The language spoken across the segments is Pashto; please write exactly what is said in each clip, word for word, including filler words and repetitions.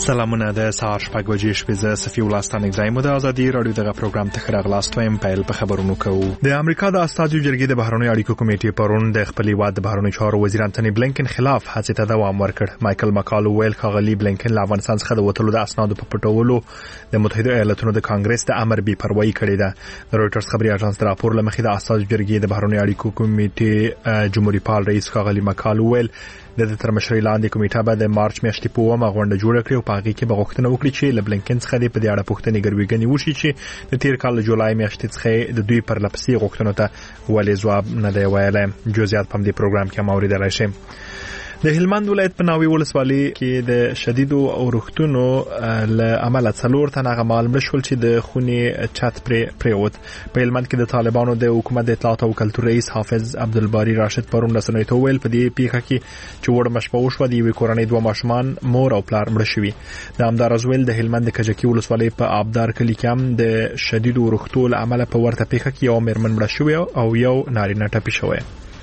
سلامونه د سهار شپږ بجې شپې زه صفي ولستان اگزایم د ازادي رادیو دغه پروګرام ته راغلاست وایم پیل په خبرونو کوو. د امریکا د استازو جرګې د بهرنیو اړیکو کمیټې پرون د خپل هیواد د بهرنیو چارو وزیر انټونی بلینکن خلاف هڅې ته دوام ورکړ. مایکل مکال ویل ښاغلي بلینکن له افغانستان څخه د وټولو د اسنادو په پټولو د متحده ایالاتونو د کانګرس د امر بې پروايي کړې ده. د رويټرز خبري اژانس د راپور لمخې د استازو جرګې د بهرنیو اړیکو کمیټې جمهوریت پال رئیس ښاغلي مکال ویل د تر مشرۍ لاندې کمیټه به د مارچ میاشتې په اومه غونډه جوړه کړي او په هغه کې به غوښتنه وکړي چې له بلینکن څخه د په دې اړه پوښتنې ګرویګنې وشي چې د تیر کال جولای میاشتې څخه د دوی پر لپسې غوښتنو ته ولې ځواب نه دی ویلی. جزئیات په دې پروګرام کې اوریدلای شئ. د هلمند ولایت په ناوې ولسوالۍ کې د شدیدو اورښتونو له امله څلور تنه غمال مړ شول چې د خونې چت پرې پریوت. په هلمند کې د طالبانو د حکومت د اطلاعات او کلتور رئیس حافظ عبدالباری راشد پرون رسنیو ته ویل په دې پیښه کې چې وړ مشپه وشوه د یوې کورنۍ دوه ماشومان مور او پلار مړه شوي. د همداراز ویل د هلمند د کجکي ولسوالۍ په آبدار کلي کې هم د شدیدو اورښتو له امله په ورته پیښه کې یو مېرمن مړه شوې او یو نارینه ټپي شوی.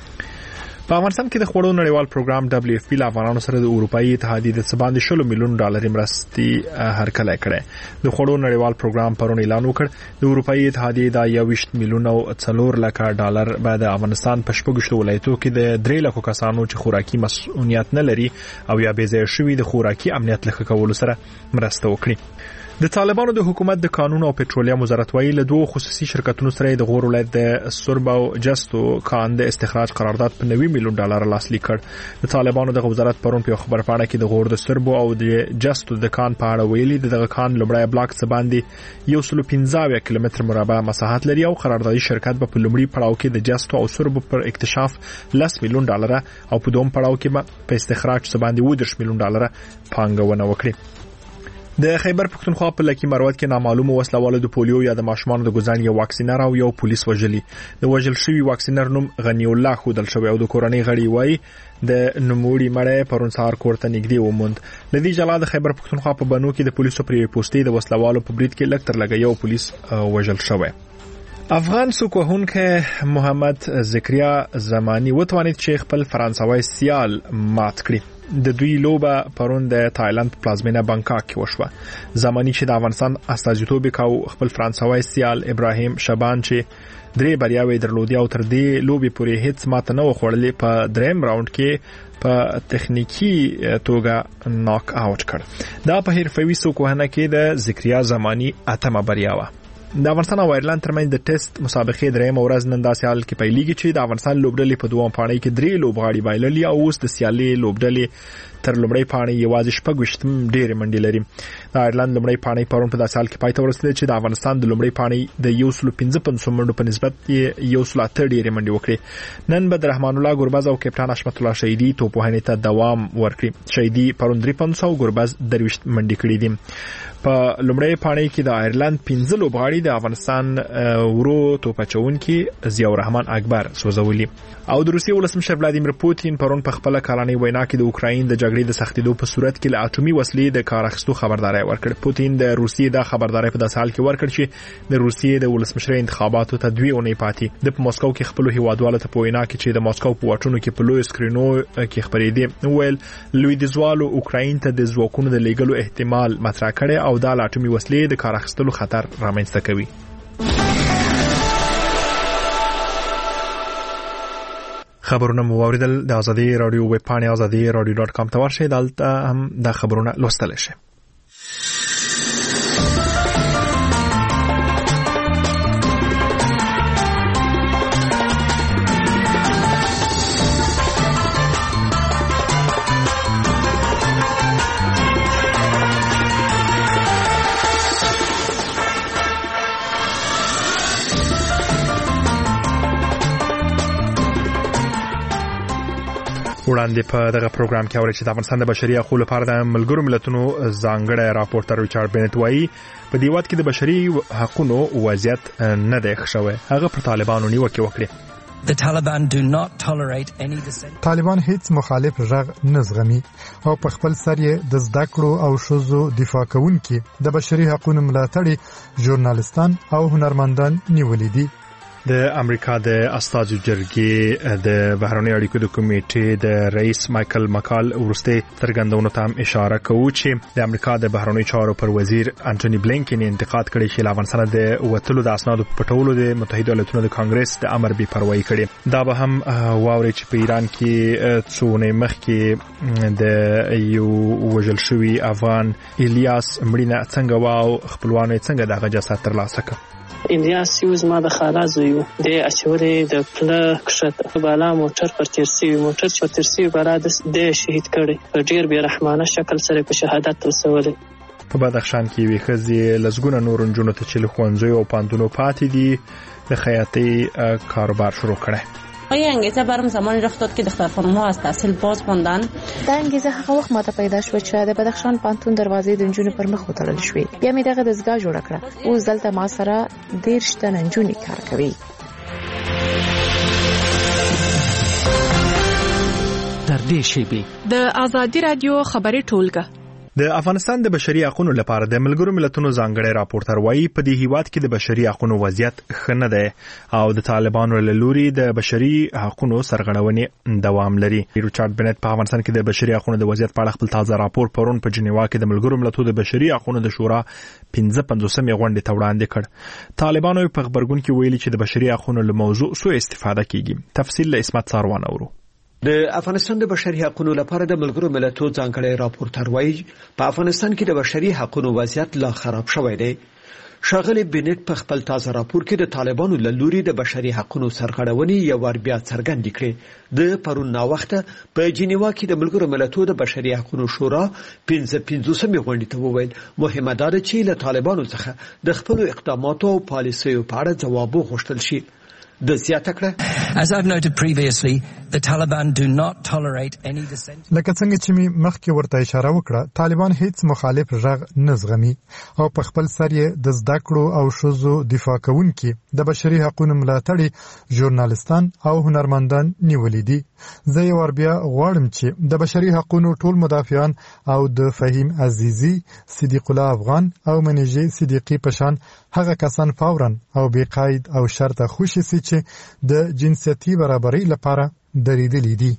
په افغانستان کې د خوړو نړیوال پروګرام دبليو اف پی له افغانانو سره د اروپאי اتحادیې د څه شل میلیون ډالر مرستې هرکلی کړې. د خوړو نړیوال پروګرام پرون اعلان وکړ د اروپאי اتحادیې د یوویشت میلیون او څلور لکه ډالر به د افغانستان په شپږ ولایتو کې د درې لکو کسانو چې خوراکي مسؤلیت نه لري او یا بې ځایه شوي د خوراکي امنیت له ښه کولو سره مرسته وکړي. د طالبانو د حکومت د قانون او پټرولیم وزارت وایي له دوه خصوصي شرکتونو سره د غور ولایت د سرب او جستو کان د استخراج قرارداد په نوي میلیون ډالر لاسلیک کړ. د طالبانو د وزارت پرون په خبر پاڼه کې د غور د سرب او د جستو د کان په اړه ویلي دغه کان لومړی بلاک څخه باندې یو سل پنځه کیلومتر مربع مساحت لري او قراردادي شرکت په لومړي پړاو کې د جستو او سرب پر اکتشاف لس میلیون ډالر او په دوم پړاو کې په استخراج څخه باندې و دېرش میلیون ډالر پانګونه وکړي. د خیبر پښتونخوا په لکی مروت کې نامعلومه وسلواله د پولیو یا د ماشومان د ګزان یو واکسینر او یو پولیس وژلي. د وژل شوی واکسینر نوم غنی الله خودل شوی او د کورنۍ غړي وای د نموړي مړی پرون سهار کورته نږدې وموند. لدی جلا د خیبر پښتونخوا په بنو کې د پولیسو پرې پوسټي د وسلوالو په برید کې لکتر لګي یو پولیس وژل شوی. افغان سوکوهونکو محمد زکریا زمانی وتوانید چې خپل فرانسوي سیال مات کړي. د دوی لوبه پرون د تایلند پلازمینه بانکاک کې وشوه. زمانی چې د افغانستان استازیتوب وکاو خپل فرانسوي سیال ابراهیم شبان چې درې بریاوي درلودي او تر دې لوبي پورې هیڅ ماته نه وخوړلې په دریم راوند کې په تخنیکی توګه ناک آوټ کړ. دا په حرفوي سوکوهنه کې د زکریا زمانی اتمه بریاوه. د افغانستان او ایرلند ترمنځ د ټیسټ مسابقې درېیم ورځ نن داسې حال کې پیلېږي چې د افغانستان لوبډلې په دوه پاڼې کې درې لوبغاړي بایللي او اوس د سیالي لوبډلې تر لومړی پاڼې یوازې شپږ ویشتم ډېرې منډې لري. د ایرلند لومړی پاڼې پرون په داسې حال کې پای ته ورسېده چې د افغانستان د لومړی پاڼې د یو سل پنځه پنځوس منډو په نسبت یو سل اته ډېرې منډې وکړې. نن به د رحمان الله ګربز او کپټان حشمت الله شهیدي توپوهنې ته دوام ورکړي. شهیدي پرون درې پنځوس او ګربز درویشت منډې کړې دي. په لومړی پاڼې کې د ایرلند پنځه لوبغاړي د افغانستان ورو توپچونکي ضیاء الرحمن اکبر سوځولي. او د روسیې ولسمشر ولادیمیر پوتین پرون په خپل کلاني وینا کې د اوکراین د جګړې د سختېدو په صورت کې له اټومي وسلې د کار اخیستو خبرداري ورکړه. پوتین د روسیې د خبرداري په داسې حال کې ورکړ چې د روسیې د ولسمشر انتخاباتو ته دوی اونۍ پاتې د په مسکو کې خپل هیوادوالو ته په وینا کې چې د مسکو په واټونو کې په لوی سکرینو کې خبرېدي ویل لوی د زوالو اوکراین ته د ځواکونو د لیږلو احتمال مطرح کړي او د اټومي وسلې د کار اخیستلو خطر رامنځته کوي. خبرونه مو اوریدل. د ازادي رادیو ویب پاڼه ازادي رادیو ډاټ کام ته ورشئ. دلته هم د خبرونه لوستل شي. وړاندې په دغه پروګرام کې اوري چې د افغانستان د بشري حقوقو لپاره د ملګرو ملتونو ځانګړی راپورټر ریچارډ بنت وایي په دې وخت کې د بشري حقوقو وضعیت نه دی ښه شوی. هغه پر طالبانو نیوکه وکړه. The Taliban do not tolerate any dissent. طالبان هیڅ مخالف غږ نه زغمي او په خپل سر یې د زده کړو او شوزو دفاع کوونکي د بشري حقوقو ملاتړي ژورنالستان او هنرمندان نیولې دي. د امریکا د استازو جرګې د بهرنیو اړیکو د کمیټې د رئیس مایکل مکال ورسته څرګندونو ته اشاره کوي چې د امریکا د بهرنیو چارو پر وزیر انټونی بلینکن انتقاد کړی چې افغانستان د وټلو د اسنادو پټولو د متحده ایالاتونو د کانګرس د امر بي پروايي کړي. دا به هم واوري چې په ایران کې څونه مخکې د یو وژل شوی افغان الیاس مړینه څنګه واو خپلوان څنګه دغه جسد ترلاسه کړ. الیاس یو زما د خالا زوی و د اچولې د پله کښته بالا موټر پر تیر سوي موټر چې تیر سوي بالا د شهید کړي په ډیر بې رحمانه شکل سره په شهادت رسولي. په بدخشان کې وی خزي لزګونه نور نجونو ته چې لخوانځي او پاندونو پاتې دي د خیاطی کاروبار شروع کړي. آیا انگیزه برام زمانی رخ داد که دختر خانم‌ها از تحصیل باز ماندن؟ دا انگیزه هغه وخت ماته پیدا شو چې د بدخشان پانتون دروازې د نجونو پر مخ وتړل شوې. بیا مې دغه دستګاه جوړ کړه. اوس دلته ما سره دېرش تنه نجونې کار کوي. تر دې شیبې د آزادي رادیو خبري ټولګه د افغانستان د بشري حقوقو لپاره د ملګرو ملتونو ځانګړي راپورټر وایي په دې هیواد کې د بشري حقوقو وضعیت ښه نه دی او د طالبانو له لوري د بشري حقوقو سرغړونې دوام لري. ریچارډ بنت په افغانستان کې د بشري حقوقو د وضعیت په اړه خپل تازه راپور پرون په جنیوا کې د ملګرو ملتونو د بشري حقوقو د شورا پنځه پنځوسمې غونډې ته وړاندې کړ. طالبانو په خبرګون کې ویلي چې د بشري حقوقو له موضوع سوء استفاده کیږي. تفصیل له اسمت ساروان اورو. د افغانستان د بشري حقوقو لپاره د ملګرو ملتونو ځانګړي راپورټر وایي په افغانستان کې د بشري حقوقو وضعیت لا خراب شوی دی. شاغلی بنت په خپل تازه راپور کې د طالبانو له لوري د بشري حقوقو سرغړونې یو ور بیا څرګندې کړې. د پرون نا وخته په جنیوا کې د ملګرو ملتونو د بشري حقوقو شورا پنځه پنځوسمې غونډې ته وویل مهمه ده چې له طالبانو څخه د خپل اقداماتو او پالیسیو په اړه ځواب وغوښتل شي. د زیاته کړه As I've noted previously, the Taliban do not tolerate any dissent. لکه څنګه چې می مخکې ورته اشاره وکړه طالبان هیڅ مخالف ژغ نه زغمي او په خپل سر یې د زده کړو او شوزو دفاع کوونکي د بشري حقوقو ملاتړي ژورنالستان او هنرمندان نیولې دي. زه یو ور بیا غواړم چې د بشري حقوقو ټول مدافعان او د فهیم عزیزی صدیق الله افغان او منیجی صدیقی پشان هغه کسان فورا او بې قید او شرط خوشي سي چې د جنسيتي برابرۍ لپاره درېدلې دي.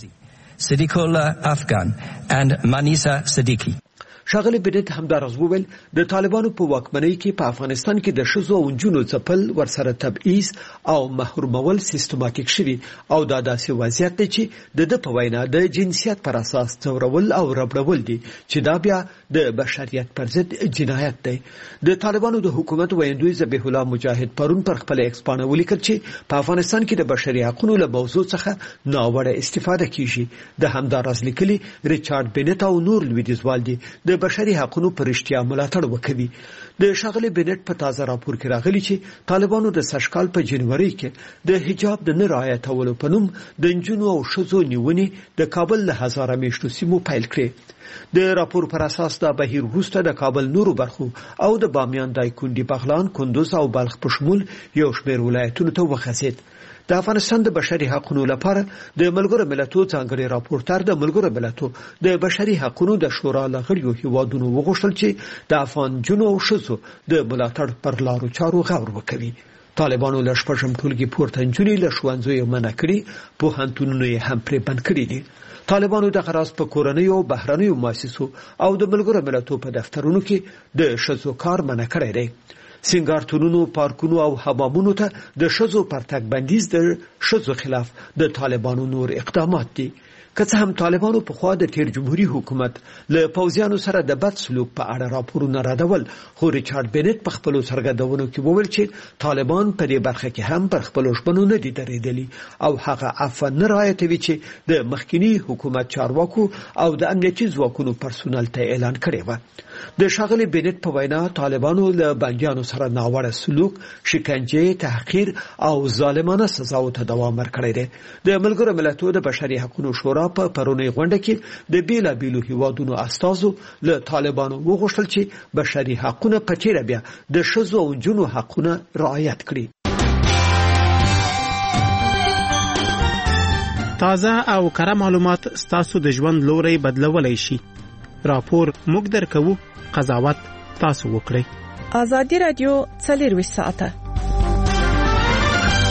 Siddiqullah Afghan and Manisa Siddiqui. شاغلی بنت همدارس وویل د طالبانو په واکمنۍ کې په افغانستان کې د ښځو او نجونو ځپل ورسره تبعیض او محرومول سیستماتیک شوي او دا داسې وضعیت دی چې د ده په وینا د جنسیت پر اساس ځورول او ربړول دي چې دا بیا د بشریت پر ضد جنایت دی. د طالبانو د حکومت ویندوی ذبیح الله مجاهد پرون پر خپل ایکس پاڼه ولیکل چې په افغانستان کې د بشري حقوقو له موضوع څخه ناوړه استفاده کیږي. د همدارس لیکلي ریچارډ بنت او نور لویدیځوال دي د بشري حقوقو پر اشتیا ملاتړ وکوي. د شاغلی بنت په تازه راپور کې راغلي چې طالبانو د سشکال په جنوري کې د حجاب د نه رعایتولو په نوم د نجونو او ښځو نیونې د کابل له هزاره میشتو سیمو پیل کړې. د راپور پر اساس دا بهیر وروسته د کابل نورو برخو او د بامیان دایکندي بغلان کندوز او بلخ په شمول یو شمېر ولایتونو ته وخزید. د افغانستان د بشري حقوقو لپاره د ملګرو ملتونو ځانګړي راپورټر د ملګرو ملتونو د بشري حقوقو د شورا لغړیو هیوادونو وغوښتل چې د افغان جنو او ښځو د ملاتړ پر لارو چارو غور وکړي. طالبانو له شپږم ټولګي پورته نجونې له ښوونځیو منع کړي، پوهنتونونه یې هم پرې بند کړي دي. طالبانو د غراس په کورنۍ او بهرنیو مؤسسو او د ملګرو ملتونو په دفترونو کې د ښځو کار منع کړی دی. سنگارتونونو، پارکونو او حمامونو ته د ښځو پرتګ بندیز د ښځو خلاف د طالبانو نور اقدامات دي. که څه هم طالبانو په خوا د تیر جمهوریت حکومت له پوځیانو سره د بد سلوک په اړه راپورونه راډول، خو ریچارډ بنت په خپل سرګردونو کې وویل چې طالبان په دې برخه کې هم پر خپل ژمنو نه دي درېدلي او هغه عفو نه رعایتوي چې د مخکنی حکومت چارواکو او د امنیتي ځواکونو پرسونل ته اعلان کړی و. د شاغلی بنت په وینا طالبانو له بندیانو سره ناوړه سلوک، شکنجه، تحقیر او ظالمانه سزاو ته دوام ورکړی دی. د ملګرو ملتونو د بشري حقوقو شورا په پرونی غونډه کې د بیلابیلو هیوادونو استازو له طالبانو وغوښتل چې بشري حقوقونه په تیره بیا د ښځو او نجونو حقونه رعایت کړي. تازه او کره معلومات ستاسو د ژوند لوري بدلولای شي. راپور موږ درکوو، قضاوت تاسو وکړئ. آزادي رادیو څلور ساعته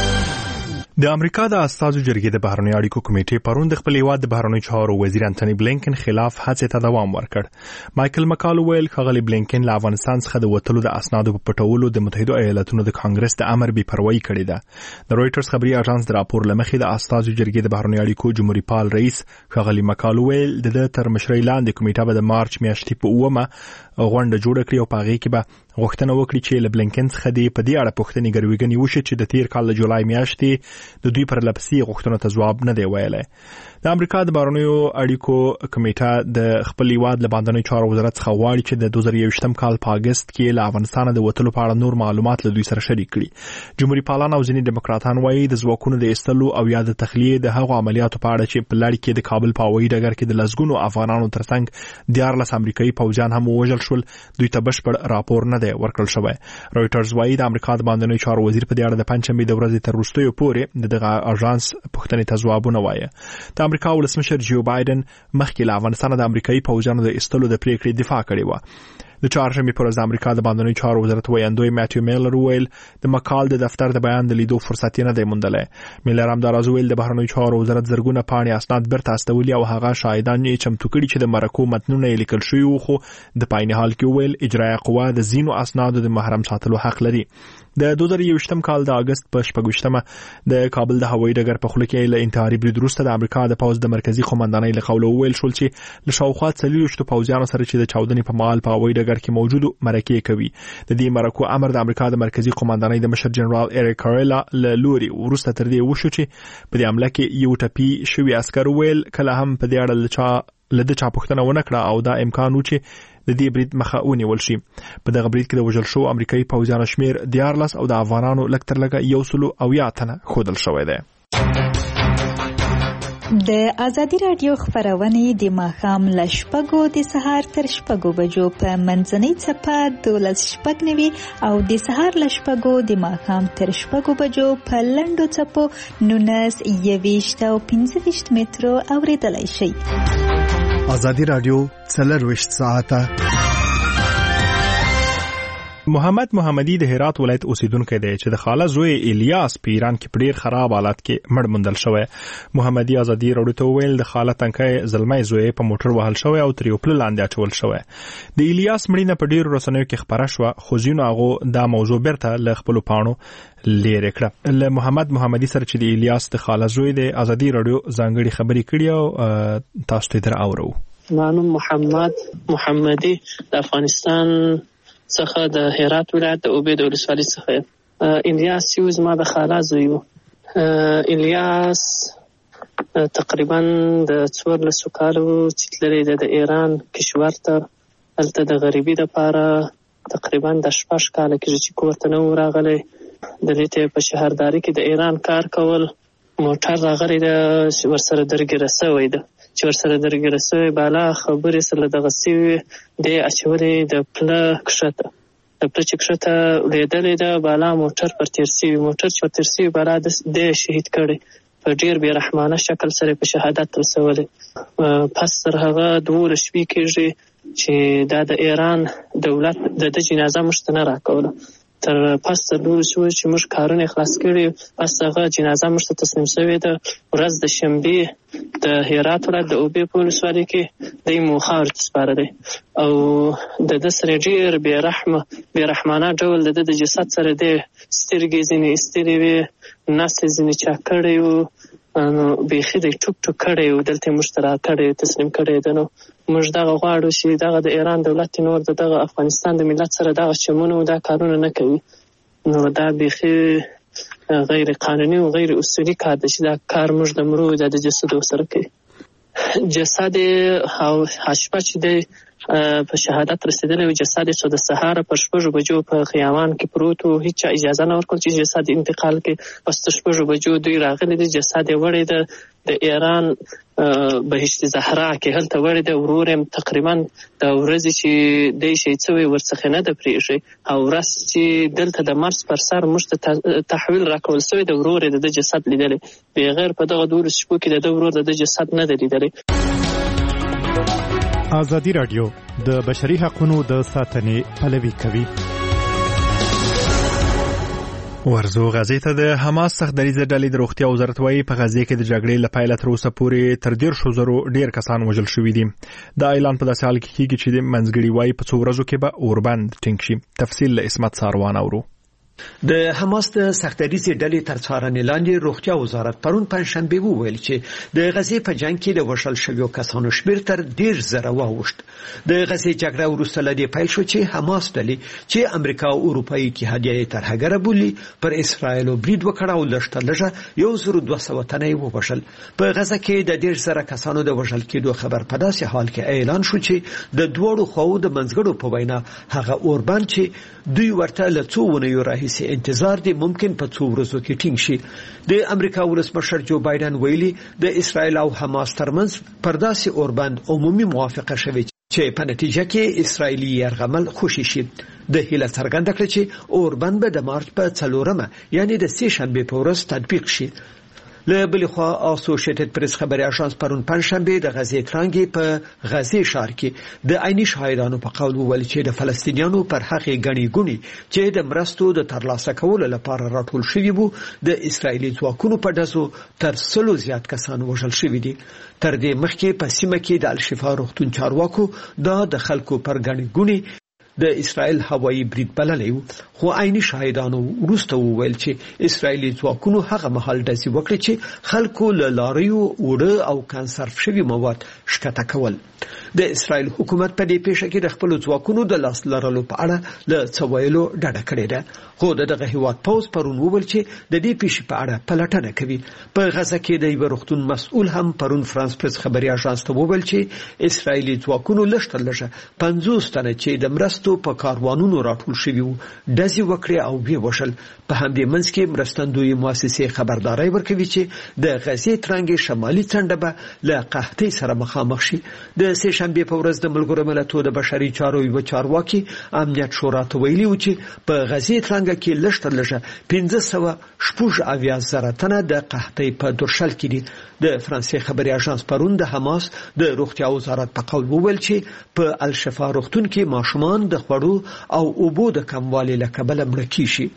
د امریکا د استازو جرګې د بهرنی اړیکو کمیټې پرون د خپل هیواد د بهرنی چارو وزیر انټونی بلینکن خلاف هڅې ته دوام ورکړ. مایکل مکال ویل ښاغلی بلینکن له افغانستان څخه د وټلو د اسنادو په پټولو د متحده ایالاتونو د کانګرس د امر بې پروايي کړې ده. د رويټرز خبري اژانس د راپور لمخې د استازو جرګې د بهرنی اړیکو جمهوریت پال رئیس ښاغلی مکال ویل د تر مشرۍ لاندې کمیټه به د مارچ میاشتې په اومه غونډه جوړه کړي او په هغې کې به غوښتنه وکړي چې له بلینکن څخه د په دې اړه پوښتنې ګرویګنې وشي چې د تیر کال د جولای میاشتې د دوی پر لپسې غوښتنو ته ځواب نه دی ویلی. د امریکا د بهرنیو اړیکو کمیټه د خپل هیواد له بهرنیو چارو وزارت څخه غواړي چې د دوه زره یوویشتم کال په اګست کې له افغانستانه د وتلو په اړه نور معلومات له دوی سره شریک کړي. جمهوریت پالان او ځینې ډیموکراتان وایي د ځواکونو د ایستلو او یا د تخلیې د هغو عملیاتو په اړه چې په لړ کې د کابل په هوایي ډګر کې د لسګونو افغانانو ترڅنګ دیارلس امریکایي پوځیان هم ووژل شول دوی ته بشپړ راپور نه دی ورکړل شوی. رويټرز وایي د امریکا د بهرنیو چارو وزیر په دې اړه د پنځشنبې د ورځې تر وروستیو پورې دغه اژانس پوښتنې ته ځوابونه وایي. د امریکا ولسمشر جو بایدن مخکې له افغانستان د امریکایي پوځیانو د ایستلو د پریکړې دفاع کړې و. د چهارشنبې پر ورځ د امریکا د بهرنیو چارو وزارت ویاندوی ماتیو میلر ویل د مکال د دفتر د بیان د لیدو فرصت نه دی موندلی. میلر همداراز ویل د بهرنیو چارو وزارت زرګونه پاڼې اسناد بیرته استولي او هغه شاهدان یې چمتو کړي چې د مرکو متنونه یې لیکل شوي وو، خو د په عین حال کې ویل اجرایه قوه د ځینو اسنادو د محرم ساتلو حق لري. د دوه زره یوویشتم کال د اګست په شپږویشتمه د کابل د هوایي ډګر په خوله کې له انتحاري برید وروسته د امریکا د پوځ د مرکزي قومندانۍ له قوله وویل شول چې له شاوخوا څلوېښتو پوځیانو سره چې د چاودنې په مهال په هوایي ډګر کې موجودو مرکې کوي. د دې مرکو امر د امریکا د مرکزي قومندانۍ د مشر جنرال ایریک کاریلا له لوري وروسته تر دې وشو چې په دې حمله کې یو ټپي شوي عسکر ویل کله هم په دې اړه لده چا پوښتنه ونه کړه او دا امکان و چې د دې برید مخه ونیول شي. په دغه برید کې د وژل شو امریکایي پوځیانو شمیر دیارلس او د افغانانو لږ تر لږه یو سلو او یا تنه ښودل شوی دی. د ازادي رادیو خبرونه د ماښام له شپږو د سهار تر شپږو بجو په منځنۍ څپه دولس شپږ نوي او د سهار له شپږو د ماښام تر شپږو بجو په لنډو څپو نولس یوویشت او پنځه ویشت مترو اوریدلای شئ. ازادي رادیو څلرویشت ساعته. محمد محمدي د هرات ولایت اوسیدونکی دی چې د خاله زوی الیاس په ایران کې په ډیر خراب حالت کې مړ موندل شوی. محمدي ازادي راډیو ته ویل د خاله تنکۍ زلمی زوی په موټر وهل شوی او تر یو پل لاندې اچول شوی. د الیاس مړینه په ډیرو رسنیو کې خبره شوه خو ځینو هغو دا موضوع بیرته له خپلو پاڼو لرې کړه. له محمد محمدي سره چې د الیاس د خاله زوی د ازادي راډیو ځانګړي خبرې کړي او تاسو ته در اورو. مانو محمد محمدي د افغانستان څخه د هرات ولایت د اوبې د ولسوالۍ څخه. الیاس یو زما د خاله زوی و. الیاس تقریبا د څوارلسو کالو چې تللی دی د ایران کشور ته، هلته د غریبي دپاره تقریبا د شپږ کاله کېږي چې کور ته نه و راغلی. دلته په شهرداري کې د ایران کار کول، موټر راغلی ده ورسره درګیره سوی ده چې ورسره درګیره سوی بالا خبرې سره دغه سوي دی اچولې د پله کښته د پله چې کښته لیدلې ده بالا موټر پر تیر سوي موټر چې پر تیر سوي بالا دی شهید کړی په ډېر بې رحمانه شکل سره په شهادت رسولی. پس تر هغه دولس شپې کېږي چې دا د ایران دولت د ده جنازه موږ ته نه راکوله. تر پس تر دولس شوی چې موږ کارونه خلاص کړي، پس هغه جنازه موږ ته تسلیم شوې ده. ورځ د شنبې د هرات ولایت د اوبې په ولسوالۍ کې دی مو خاورې ته سپاره دی او د ده سره ډېر بې رحمه بې رحمانه ډول د ده د جسد سره دی سترګې ځینې ایستلې وې، نس یې ځینې چا کړی و، نو بیخي دی ټوک ټوک کړی و، دلته یې موږ ته راکړی تسلیم کړی ده. نو موږ دغه غواړو چې دغه د ایران دولت نور د دغه افغانستان د ملت سره دغه چمونه دا کارونه نه کوي. نو دا بیخي غیر قانوني او غیر اصولي کار دی چې دا کار موږ د مړو د جسد سره کوي. جسد او حشبه چې دی په شهادت رسیدلی و، جسد یې د سهار په شپږو بجو په خیامان کې پروت و، هیچا اجازه نه ورکړل چې جسد انتقال کړي. پس د شپږو بجو دوی راغلی دی، جسد یې وړی ده د ایران بهشت زهرا کې هلته وړی ده. ورور یې تقریبا د ورځې چې دی شهید شوی ورڅخه نه ده پرېښی او ورځ چې دلته د مرز پر سر موږ ته تحویل راکول شوی د ورور یې د ده جسد لیدلی، بغیر په دغه دولس شپو کې د ده ورور د ده جسد نه ده لیدلی. ازادي رادیو د بشري حقوقو د ساتنې پلوي کوي. ورزو غزې ته د حماس سخت دریځ ډلې د روغتیا وزارت وايي په غزې کې د جګړې له پیله تر اوسه پورې تر ډیر شو زرو ډیر کسان وژل شوي دي. دا اعلان په داسې حال کې کیږي چې د منځګړي وايي په څو ورځو کې به اوربند ټینګ شي. تفصیل له اسمت ساروان اورو. د حماس د سختدریځ ډلې تر څارنې لاندې روغتیا وزارت پرون پنځشنبه وویل چې د غزې په جنگ کې د وشل شویو کسانو شمېر تر ډیر زره واوښت. د غزې جګړه وروسته له دې پیل شو چې حماس ډلې چې امریکا او اروپایي اتحادیه ترهګره بولي پر اسرائیل برید وکړ او لږ تر لږه یو زر دوه سوه تنه ووژل. په غزه کې د ډیر زره کسانو د وژل کېدو خبر په داسې حال کې اعلان شو چې د دوړو خواو د منځګړو په وینا هغه اوربند چې دوی ورته له څو ونیو راهیسې انتظار دی ممکن په څو ورځو کې ټینګ شي. د امریکا ولسمشر جو بایدن ویلي د اسرائیل او حماس ترمنځ پر داسې اوربند عمومي موافقه شوې چې په نتیجه کې اسرائیلي یرغمل خوشي شي. د هیله څرګنده کړه چې اوربند به د مارچ په څلورمه یعنی د سه شنبه په ورځ تطبیق شي. له بل خوا اسوسییټډ پریس خبري اژانس پرون پنځشنبه د غزې ترانګي په غزې ښار کې د عیني شاهدانو په قول وویل چې د فلسطینیانو پر هغه غني ګونی چې د مرستو د ترلاسه کولو لپاره راټول شوي وو د اسرایلی ځواکونو په دزو تر سلو زیات کسان وژل شوي دي. تر دې مخکې په سیمه کې د الشفا روغتون چارواکو دا د خلکو پر غني ګونی د اسرائیل هوایي برید بللی و، خو عیني شاهدانو وروسته وویل چې اسرائیلي ځواکونو هغه مهال ډزې وکړې چې خلکو له لاریو اوړه او کنسرف شوي مواد ښکته کول. د اسرائیل حکومت په دې پیښه کې د خپل ځواکونو د لاس لرلو په اړه له څه ویلو ډډه کړې ده، خو دغه هیواد پوز پرون وویل چې د دې پیښې په اړه پلټنه کوي. په غزه کې د یو روغتون مسؤل هم پرون فرانس پریس خبري اژانس ته وویل چې اسرائیلي ځواکونو لږ تر لږه پنځوس تنه چې د مرستو په کاروانونو راټول شوي وو ډزې وکړې او ویې وژل. په همدې منځ کې مرستندویي مؤسسې خبرداري ورکوي چې د غزې ترانګې شمالي څنډه به له قحطۍ سره مخامخ شي. د سه شنبې په ورځ د ملګرو ملتونو د بشري چارو یو چارواکي امنیت شورا ته ویلي و چې په غزې ترانګه کې لږ تر لږه پنځه سوه شپږ اویا زره تنه د قحطۍ په درشل کې دي. د فرانسې خبري اژانس پرون د حماس د روغتیا وزارت په قول وویل چې په الشفا روغتون کې ماشومان د خوړو او اوبو د کموالي له کبله مړه کیږي.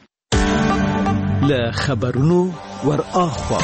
له خبرونو ور اخوا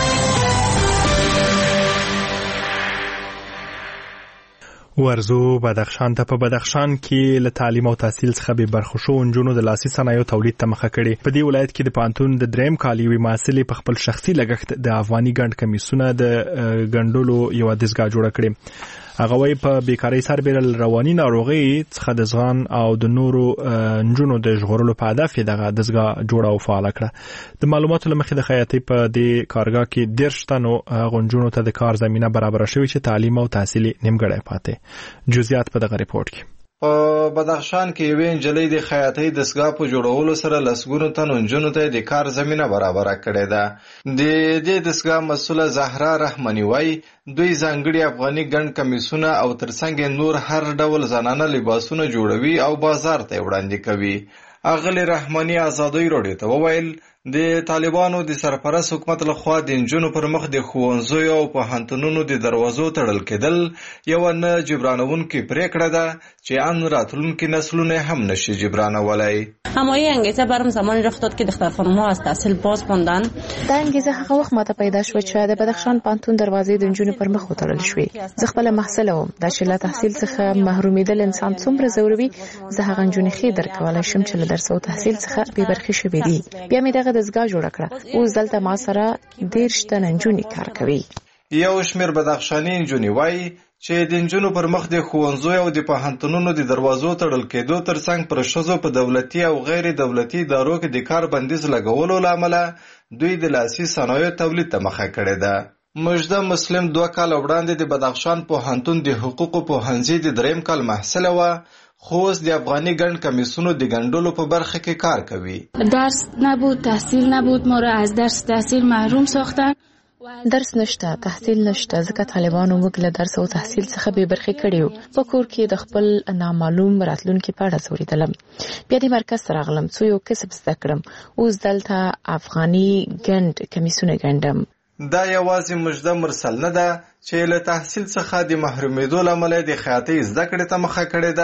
ورزو بدخشان ته. په بدخشان کې له تعلیم او تحصیل څخه به برخوشو نجونو د لاسي صنایعو تولید ته مخه کړي. په دې ولایت کې د پانتون د دریم کال یوې محصلې په خپل شخصي لګښت د افغاني ګڼ کمیسونه د ګڼډلو یوه دستګاه جوړه کړې. هغه وايي په بیکارۍ سربېره رواني ناروغۍ څخه د ځان او د نورو نجونو د ژغورلو په هدف یې دغه دستګاه جوړه او فعاله کړه. د معلوماتو له مخې د خیاطۍ په دې کارګاه کې دېرش تنو هغو نجونو ته د کار زمینه برابره شوې چې تعلیم او تحصیل نیمګړی پاتې. جزئیات په دغه ریپورت کې. په بدخشان کې یوې نجلۍ د خیاطۍ دستګاه په جوړولو سره لسګونو تنو نجونو ته د کار زمینه برابره کړې ده. د دې دستګاه مسؤله زهرا رحماني وايي دوی ځانګړي افغاني ګڼ کمیسونه او ترڅنګ نور هر ډول زنانه لباسونه جوړوي او بازار ته وړاندې کوي. اغلی رحماني ازادۍ راډیو ته وویل د طالبانو د سرپرست حکومت لخوا د نجونو پر مخ د ښوونځیو او پوهنتونونو د دروازو تړل کېدل یوه نه جبرانونکې پرېکړه ده چې ان راتلونکي نسلونه هم نشي جبرانولی. همایی انگیزه برام زمانی رخ داد که دخترخانه‌ها از تحصیل باز ماندن. دا انگیزه هغه وخت ماته پیدا شو چې د بدخشان پانتون دروازې د نجونو پر مخ وتړل شوې. زه خپله محصله وم. دا چې له تحصیل څخه محرومیدل انسان څومره ځوروي، زه هغه نجونې ښې درک کولی شم چې له درس او تحصیل څخه بې برخې شوې دي. بیا مې دغه دستګاه جوړه کړه. اوس دلته ما سره دېرش تنه نجونې کار کوي. یو شمېر بدخشاني نجونې وایي چې د نجونو پر مخ د ښوونځیو او د پوهنتونونو د دروازو تړل کېدو ترڅنګ پر ښځو په دولتي او غیر دولتي ادارو کې د کار بندیز لګولو له امله دوی د لاسي صنایعو تولید ته مخه کړې ده. مجده مسلم دوه کاله وړاندې د بدخشان پوهنتون د حقوقو پوهنځي د دریم کال محصله وه، خو اوس د افغاني ګڼ کمیسونو د ګڼډلو په برخه کې کار کوي. درس نبود، تحصیل نبود، ما را از درس تحصیل محروم ساختن. درس نشته، تحصیل نشته، ځکه طالبانو موږ له درس او تحصیل څخه بې برخې کړي وو. په کور کې د خپل نامعلوم راتلونکي په اړه ځورېدلم. بیا دې مرکز ته راغلم څو یو کسب زده کړم. اوس دلته افغاني ګڼ کمیسونه ګڼډم. دا یوازې مجده مرسل نه ده چې له تحصیل څخه د محرومیدو له امله د خیاطۍ زده کړې ته مخه کړې ده،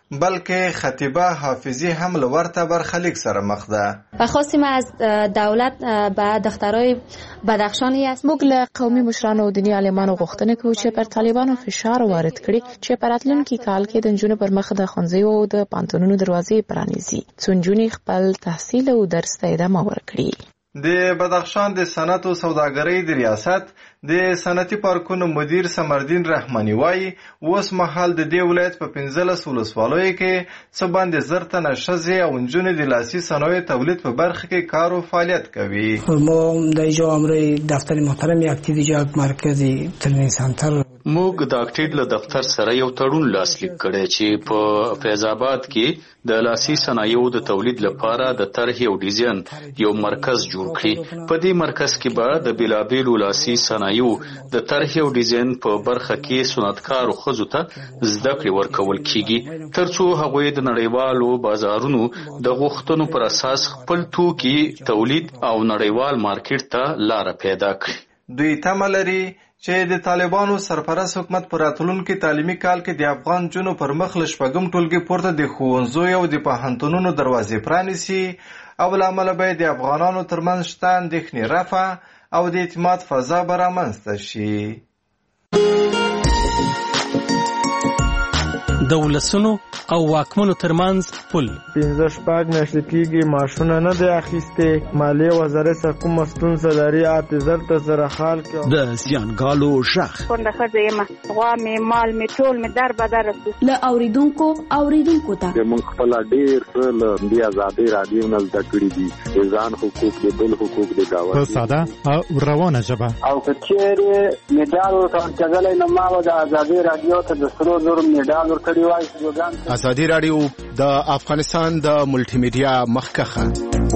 بلکې خطیبه حافظی هم له ورته برخلیک سره مخ ده. و خواستیم از دولت به دخترای بدخشانی است. موږ له قومي مشرانو او دیني عالمانو غوښتنه کوو چې پر طالبانو فشار وارد کړي چې په راتلونکي کال کې د نجونو پر مخ د ښوونځیو او د پانتونونو دروازې پرانیزي څو نجونې خپل تحصیل او درس ته ادامه ورکړي. د بدخشان د صنعت او سوداګرۍ د ریاست د صنعتي پارکونو مدیر سمردین رحماني وایي اوس مهال د دې ولایت په پنځلس ولسوالیو کې څه باندې زر تنه ښځې او نجونې د لاسي صنایعو تولید په برخه کې کار او فعالیت کوي. ما در اینجا امروی دفتر محترم اکتیو جاک مرکزی تلوین سنتر موږ د اکټیډ له دفتر سره یو تړون لاسلیک کړی چې په فیض آباد کې د لاسي صنایعو د تولید لپاره د طرحې او ډیزاین یو مرکز جوړ کړي. په دې مرکز کې به د بیلابیلو لاسي صنایعو د طرحې او ډیزاین په برخه کې صنعتکارو ښځو ته زده کړې ورکول کیږي ترڅو هغوی د نړیوالو بازارونو د غوښتنو پر اساس خپل توکي تولید او نړیوال مارکیټ ته لار پیدا کړي. دوی تمه لري چې د طالبانو سرپرست حکومت پر راتلونکي تعلیمي کال کې د افغان جنو پر مخ له شپږم ټولګي پورته د ښوونځیو او د پوهنتونونو دروازې پرانیسي او له امله به د افغانانو ترمنځ شته اندېښنې رفع او د اعتماد فضا به رامنځته شي. د ولسونو او واکمنو ترمنځ پل پنځه شپږ میاشتې کېږي معاشونه نه دی اخیستې. مالیې وزارت څخه کومه ستونزه لري اته زر ته زره خال کې د زیانګالو غږ کونډه ښځه یم غوا مې مال مې ټول مې در بدر رسو له اوریدونکو اوریدونکو ته موږ خپل ډېر څه له دې ازادۍ رادیو نه زده کړي دي د ځان حقوق د بل حقوق د دعوت په ساده او روانه ژبه او که چیرې میډال ورکول کېدلی نو ما به د ازادۍ رادیو ته د سرو زرو میډال ورکړی وای. ازادي رادیو د افغانستان د ملټي میډیا مخکخه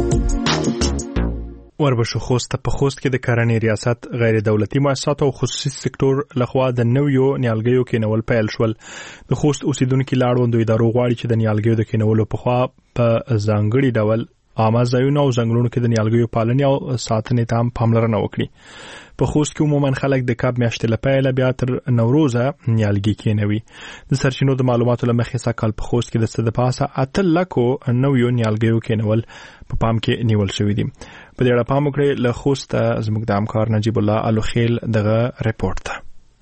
وربشو خوست په خوست کې د کرنې ریاست غیر دولتي مؤسسات او خصوصي سکتور لخوا د نویو نیالګیو کېنول پیل شول. د خوست اوسیدونکو لاړوندو ادارو غواړي چې د نیالګیو د کېنولو په خوا په ځانګړي ډول عامه ځایونو او ځنګلونو کې د نیالګیو پالنې او ساتنې ته هم پاملرنه وکړي. په خوست کې عموما خلک د کاب میاشتې له پیله بیا تر نوروزه نیالګي کېنوي. د سرچینو د معلوماتو له مخې سږ کال په خوست کې د څه د پاسه اته لکو نویو نیالګیو کېنول په پام کې نیول شوي دي. په دې اړه پام وکړئ. له خوسته زموږ د همکار نجیب الله الوخیل دغه ریپورت ته.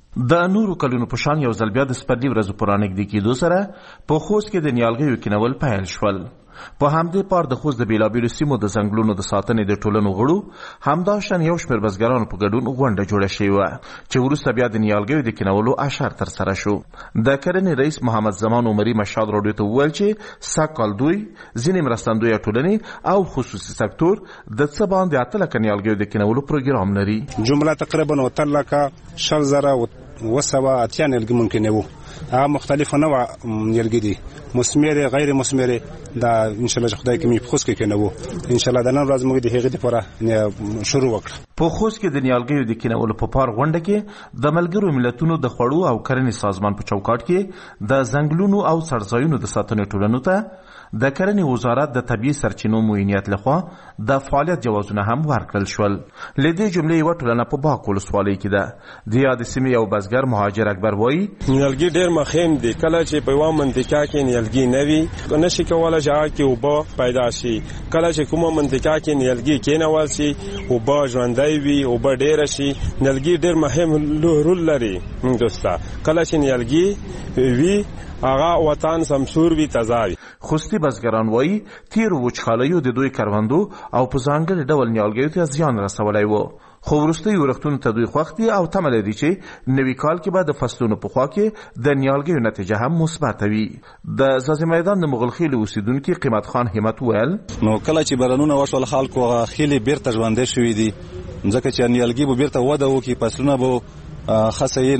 د نورو کلونو په شان یو ځل بیا د سپرلي ورځو پر نږدې کېدو سره په خوست کې د نیالګیو کېنول پیل شول. په همدې پار د خوست د بیلابیلو سیمو د ځنګلونو د ساتنې د ټولنو غړو همداشان یو شمېر بزګرانو په ګډون غونډه جوړه شوې وه چې وروسته بیا د نیالګیو د کېنولو اشر ترسره شو. د کرنې رئیس محمد زمان عمري مشهد راډیو ته وویل چې سږ کال دوی ځینې مرستندویه ټولنې او خصوصي سکتور د څه باندې اته لکه نیالګیو د کېنولو پروګرام لري. جمله تقریبا اوته لکه شل زره و سوه اتیا نیالګي ممکنه وو. هغه مختلفه نوع نیالګي دي مثمره غیر مثمره دا ان شاء الله خدای کې مې خوښ کې کنه وو ان شاء الله د نن ورځ موږ د هغې لپاره شروع وکړو. په خوست کې د نیالګیو د کېنولو په پار غونډه کې د ملګرو ملتونو د خوړو او کرنې سازمان په چوکاټ کې د ځنګلونو او څړځایونو د ساتنې ټولنو ته د کرنې وزارت د طبیعي سرچینو معاینات لخوا د فعالیت جوازونه هم ورکړل شول. له دې جملې یوه ټولنه په باک ولسوالۍ کې ده. د یادې سیمې یو بزګر مهاجر اکبر وایي نیالګي ډېر مهم دي. کله چې په یوه منطقه کې نیالګي نه وي نشي کولی چې هغه کې اوبه پیدا شي. کله چې کومه منطقه کې نیالګي کېنول شي اوبه ژوندی وي اوبه ډېره شي. نیالګي ډېر مهم رول لري موږ دوسته. کله چې نیالګي وي هغه وطن سمسور وي تازه وي. خوستي بزګران وایي تیرو وچکالیو د دوی کروندو او په ځانګړي ډول نیالګیو ته زیان رسولی و خو وروستیو ورښتونو ته دوی خوښ دي او تمه لري چې نوي کال کې به د فصلونو په خوا کې د نیالګیو نتیجه هم مثبته وي. د ځاځي میدان د مغلخیلو اوسیدونکي قیمت خان همت ویل نو کله چې بارانونه وشول خلکو هغه خیلې بیرته ژوندی شوي دي ځکه چې نیالګي به بیرته وده وکړي فصلونه به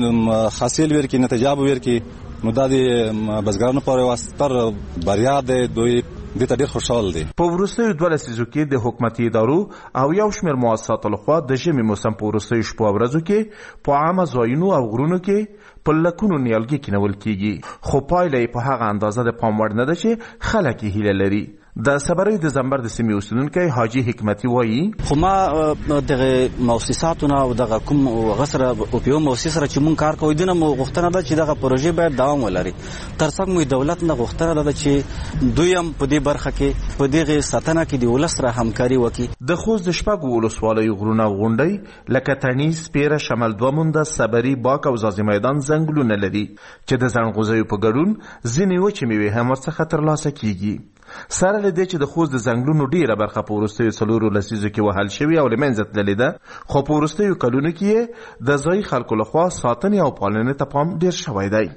حاصل ورکړي نتیجه به ورکړي. نو دا د بزګرانو پر یوه ستر بریا دی. دوی دې ته ډېر خوشحال دي. په وروستیو دوه لسیزو کې د حکومتي ادارو او یو شمېر مؤسساتو لخوا د ژمي موسم په وروستیو شپو او ورځو کې په عامه ځایونو او غرونو کې په لکونو نیالګي کېنول کېږي خو پایله یې په هغه اندازه د پام وړ نه ده چې خلک یې هیله لري. د صبري د زمبر د سیمې اوسیدونکی حاجی حکمتي وایي خو ما دغه مؤسساتونه او دغه کوم غسر او پیو مؤسسه سره چې مونږ کار کوو دنه مو غوښتنه ده چې دغه پروژې باید دوام ولري. ترڅنګ مو دولت نه غوښتنه ده چې دوی هم په دې برخه کې په دغه ساتنه کې د ولس سره همکاري وکړي. د خوست د شپږو ولسوالیو غرونه غونډۍ لکه تڼیز، پیره، شمال دومونده، صبري، باک او زازي میدان ځنګلونه لري چې د ځنغوزیو په ګډون ځینې وچې میوې هم ورڅخه ترلاسه کیږي. سره له دې چې د خوست د ځنګلونو ډیره برخه په وروستیو څلورو لسیزو کې وهل شوې او له منځه تللې ده، خو په وروستیو کلونو کې د ځایي خلکو لخوا ساتنې او پالنې ته پام ډیر شوی دی.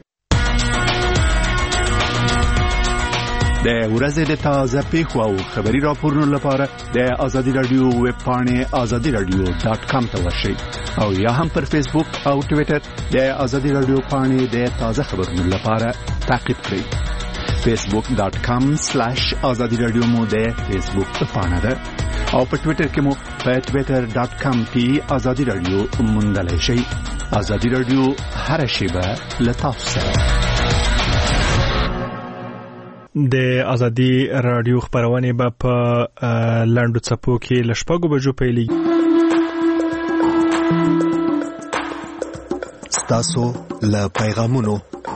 د ورځې د تازه پیښو او خبري راپورونو لپاره د آزادي رادیو ویب پاڼې آزادي رادیو ډاټ کام ته ورشئ او یا هم پر فیسبوک او ټویټر د آزادي رادیو پاڼې د تازه خبرونو لپاره تعقیب کړئ. فیسبوک ډاټ کام سلاش آزادي رادیو مو د فیسبوک پاڼه ده او په ټویټر کې مو په ټویټر ډاټ کام کې آزادي رادیو موندلی شئ. آزادي رادیو هر شیبه له تاسو سره. د آزادي رادیو خبرونه به په لاندو څپو کې له شپږو بجو پیلېږي. ستاسو له پیغامونو.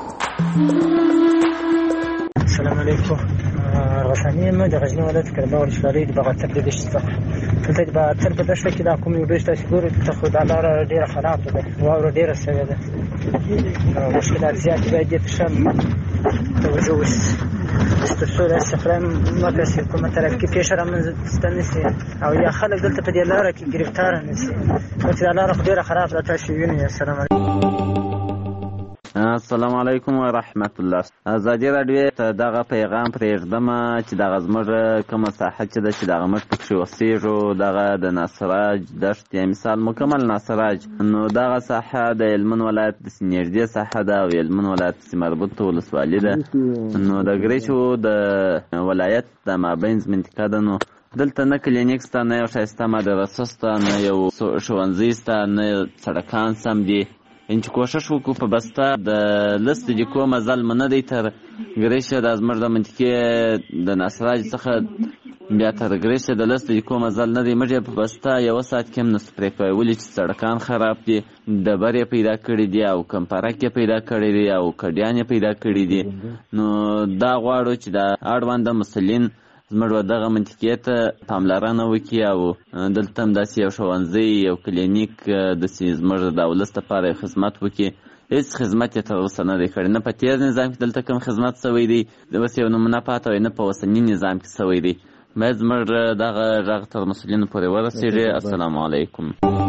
السلام علیکم. غسانی ما د غزنی ولایت کلبه ولسوالۍ د بغاتر د دشت څخه دلته د بغاتر په دشت کې دا کوم یو دشت تاسو ګورئ ته خو دا لاره ډېره خرابه ده، واوره ډېره سوې ده، مشکلات زیات باید دې ته ښه توجه وشي تر څو د استخدام مکاسب کومه طرف کې پیښه رامنځته نه شي او یا خلک دلته په دې لاره کې ګرفتار نه شي. چې دا لاره خو ډېره خرابه ده، تاسو وینئ. السلام علیکم. السلام علیکم ورحمت الله. آزادي رادیو ته دغه پیغام پرېږدم چې دغه زموږ کومه ساحه چې ده چې دغه موږ پکښې اوسېږو، دغه د ناصراج دښت یا مثال مکمل ناصراج، نو دغه ساحه د هلمند ولایت د نږدې ساحه ده او هلمند ولایت پسې مربوطه ولسوالي ده. نو د ګریچو د ولایت د مابینځ منطقه ده. نو دلته نه کلینیک سته، نه یو ښایسته مدرسه سته، نه یو ښوونځی سته، نه سړکان سم دي. ان چې کوشش وکړو په بسته د لست د کوم مزل منه دی تر ګریشه د زمر د منطقې د ناصراج څخه بیا تر ګریشه د لست د کوم مزل نه دی مړ په بسته یو ساعت کې هم نس پرې کوي، ولې چې سړکان خراب دي، د برې پیدا کړی دي او کمپارک پیدا کړی دي او کډیان پیدا کړی دي. نو دا غواړو چې د اړوند مسلین زموږ دغه منطقې ته پاملرنه وکړي او دلته هم داسې یو ښوونځی یو کلینیک داسې زموږ د ولس لپاره یو خدمت وکړي. هېڅ خدمت یې تر اوسه نه دی کړی، نه په تېر نظام کې دلته کوم خدمت شوی دی، بس یو نمونه پاته وي، نه په اوسني نظام کې شوی دی. باید زموږ دغه غږ تر مسؤلینو پورې ورسېږي. السلام علیکم.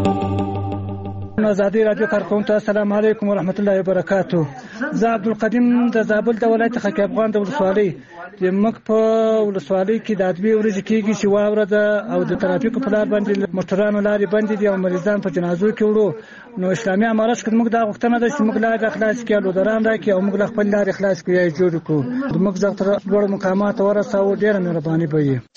آزادي رادیو کارکونکو السلام علیکم ورحمت الله وبرکاتو. زه عبدالقدیم د زابل د ولایت خاک افغان د ولسوالۍ د مک په ولسوالۍ کې د ادبي ورځې کېږي چې واوره ده او د ترافیکو په لار باندې موټرانو لارې بندې دي او مریضان په جنازو کې وړو. نو اسلامي امارت کې موږ دا غوښتنه ده چې موږ لارې خلاص کړو، لودران راکړي او موږ خپل لارې خلاص کړو یا جوړ کړو. د موږ زغ تر لوړ مقامات ورساو، ډېره مهرباني به وي.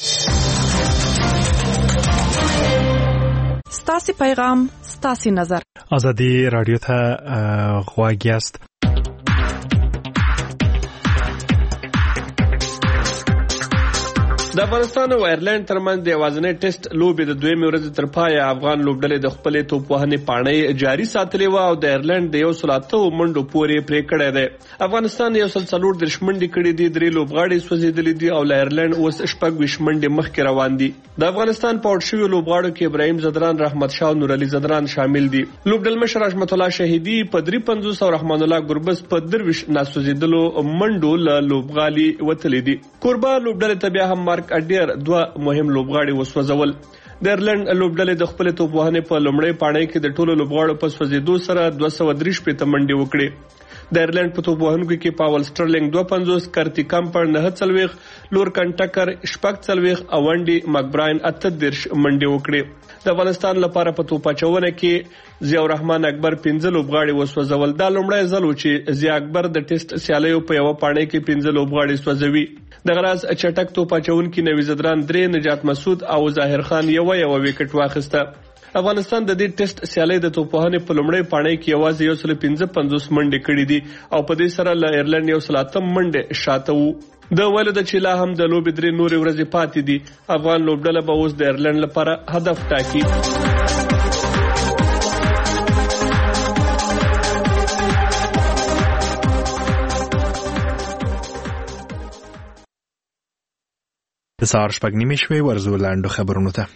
ستاسي پیغام ستاسي نظر. آزادي رادیو ته غواړئ یاست. د افغانستان او ایرلند ترمنځ د یوازینۍ ټیسټ لوبې د دویمې ورځې تر پایه افغان لوبډلې د خپلې توپ وهنې پاڼۍ جاري ساتلې وه او د ایرلند د یو سل اته منډو پورې پرې کړی دی. افغانستان یو سل څلور دېرش منډې کړې دي، درې لوبغاړي سوځېدلي دي او له ایرلند اوس شپږ ویشت منډې مخکې روان دي. د افغانستان په اؤټ شویو لوبغاړو کې ابراهیم زدران، رحمت شاه او نورعلي زدران شامل دي. لوبډل مشر حشمت الله شهیدي په درې پنځوس او رحمان الله ګربز په درویشت ناسوځېدلو منډو له لوبغالي وتلي دي. کوربه لوبډلې ته بیا هم مارک اډیر دوه مهم لوبغاړي وسوځول. د ایرلند لوبډلې د خپل توپ وهنې په لومړۍ پاڼۍ کې د ټولو لوبغاړو په سوځېدو سره دوه سوه درې شپېته منډې وکړې. د ایرلند په توپ وهونکو کې پاول سټرلینګ دوه پنځوس، کرتی کمپر نهه څلوېښت، لور کنټکر شپږ څلوېښت او ونډي مکبراین اته دېرش منډې وکړې. د افغانستان لپاره په توپ اچونه کې ضیاء الرحمن اکبر پنځه لوبغاړي وسوځول. دا لومړی ځل و چې ضیاء اکبر د ټیسټ سیالیو په یوه پاڼۍ کې پنځه لوبغاړي سوځوي. دغه راز چټک توپ اچونکي نوي زدران درې، نجات مسعود او ظاهر خان یو یو وکټ واخیسته. افغانستان د دې ټیسټ سیالۍ د توپوهنې په لومړۍ پاڼۍ کې یوازې یو سل پنځه پنځوس منډې کړې دي او په دې سره له ایرلند یو سل اتم منډې شاته وو. د ویلو د چې لا هم د لوبې درې نورې ورځې پاتې دي. افغان لوبډله به اوس د ایرلند لپاره هدف ټاکي. د سهار شپږ نیمې شوې ورزو لاندو خبرونو ته.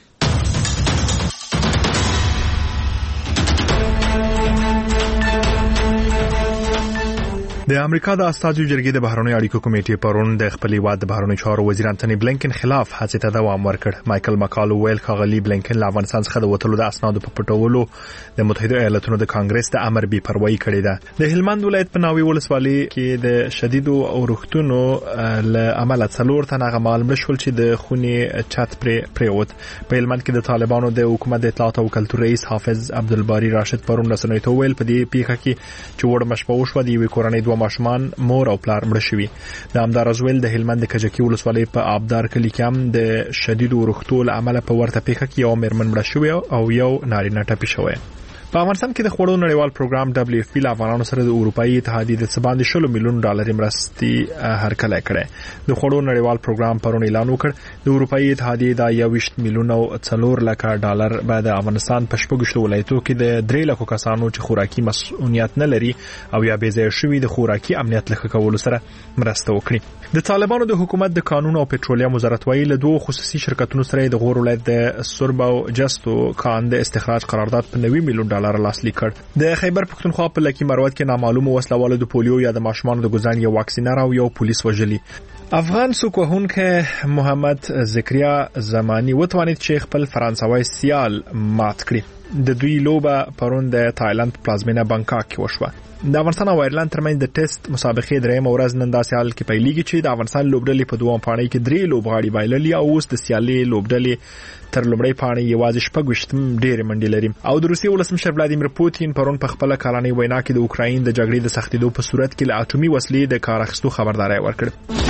د امریکا د استازو جرګې د بهرنیو اړیکو کمیټې پرون د خپل هیواد د بهرنیو چارو وزیر انټونی بلینکن خلاف هڅې ته دوام ورکړ. مایکل مکالو ویل ښاغلي بلینکن له افغانستان څخه د وټلو د اسنادو په پټولو د متحده ایالاتونو د کانګرس د امر بې پروايي کړې ده. د هلمند ولایت په ناوې ولسوالۍ کې د شدیدو اورښتونو له امله څلور تنه معلوم شول چې د خونې چت پرې پریوت. په هلمند کې د طالبانو د حکومت د اطلاعات او کلتور رئیس حافظ عبدالباری راشد پرون رسنیو ته ویل په دې پیښه کې چې وړ مشپه وشوه د یوې کورنۍ دوه ماشومان مور او پلار مړ شوي. د همدارس ویل د هلمند د کجکي ولسوالۍ په آبدار کلي کې هم د شدیدو اورښتو له امله په ورته پیښه کې یو مېرمن مړه شوې او یو نارینه ټپي شوی. په افغانستان کې د خوړو نړیوال پروګرام دبليو اف پی له افغانانو سره د اروپאי اتحادیې د څه باندې شلو میلیون ډالر مرستې هرکلی کړې. د خوړو نړیوال پروګرام پرون اعلان وکړ د اروپאי اتحادیې د یوویشت میلیون او څلور لکه ډالر به د افغانستان په شپږ ولایتو کې د درې لکو کسانو چې خوراکي مسؤلیت نه لري او یا بې ځایه شوي د خوراکي امنیت له ښه کولو سره مرسته وکړي. د طالبانو د حکومت د قانون او پټرولیم وزارت وایي له دوه خصوصي شرکتونو سره د غور ولایت د سرب او جستو کان د استخراج قرارداد په نوي میلیون ډالر لاسلیک کړ. د خیبر پختونخوا په لکی مروت کې نامعلومه وسلواله د پولیو یا د ماشومان د ګزان یو واکسینر او یو پولیس وژلي. افغان سوکوهونکو محمد زکریا زمانی وتوانید چې خپل فرانسوي سیال مات کړي. د دوی لوبه پرون د تایلند پلازمینه بانکاک کې وشوه. د افغانستان او ایرلند ترمنځ د ټیسټ مسابقې درېیم ورځ نن داسې حال کې پیلېږي چې د افغانستان لوبډلې په دوه پاڼۍ کې درې لوبغاړي بایللي او اوس د سیالي لوبډلې تر لومړۍ پاڼۍ یوازې شپږ ویشتم ډېرې منډې لري. او د روسیې ولسمشر ولادیمیر پوتین پرون په خپل کلاني وینا کې د اوکراین د جګړې د سختېدو په صورت کې له اټومي وسلې د کار اخیستو خبرداري ورکړه.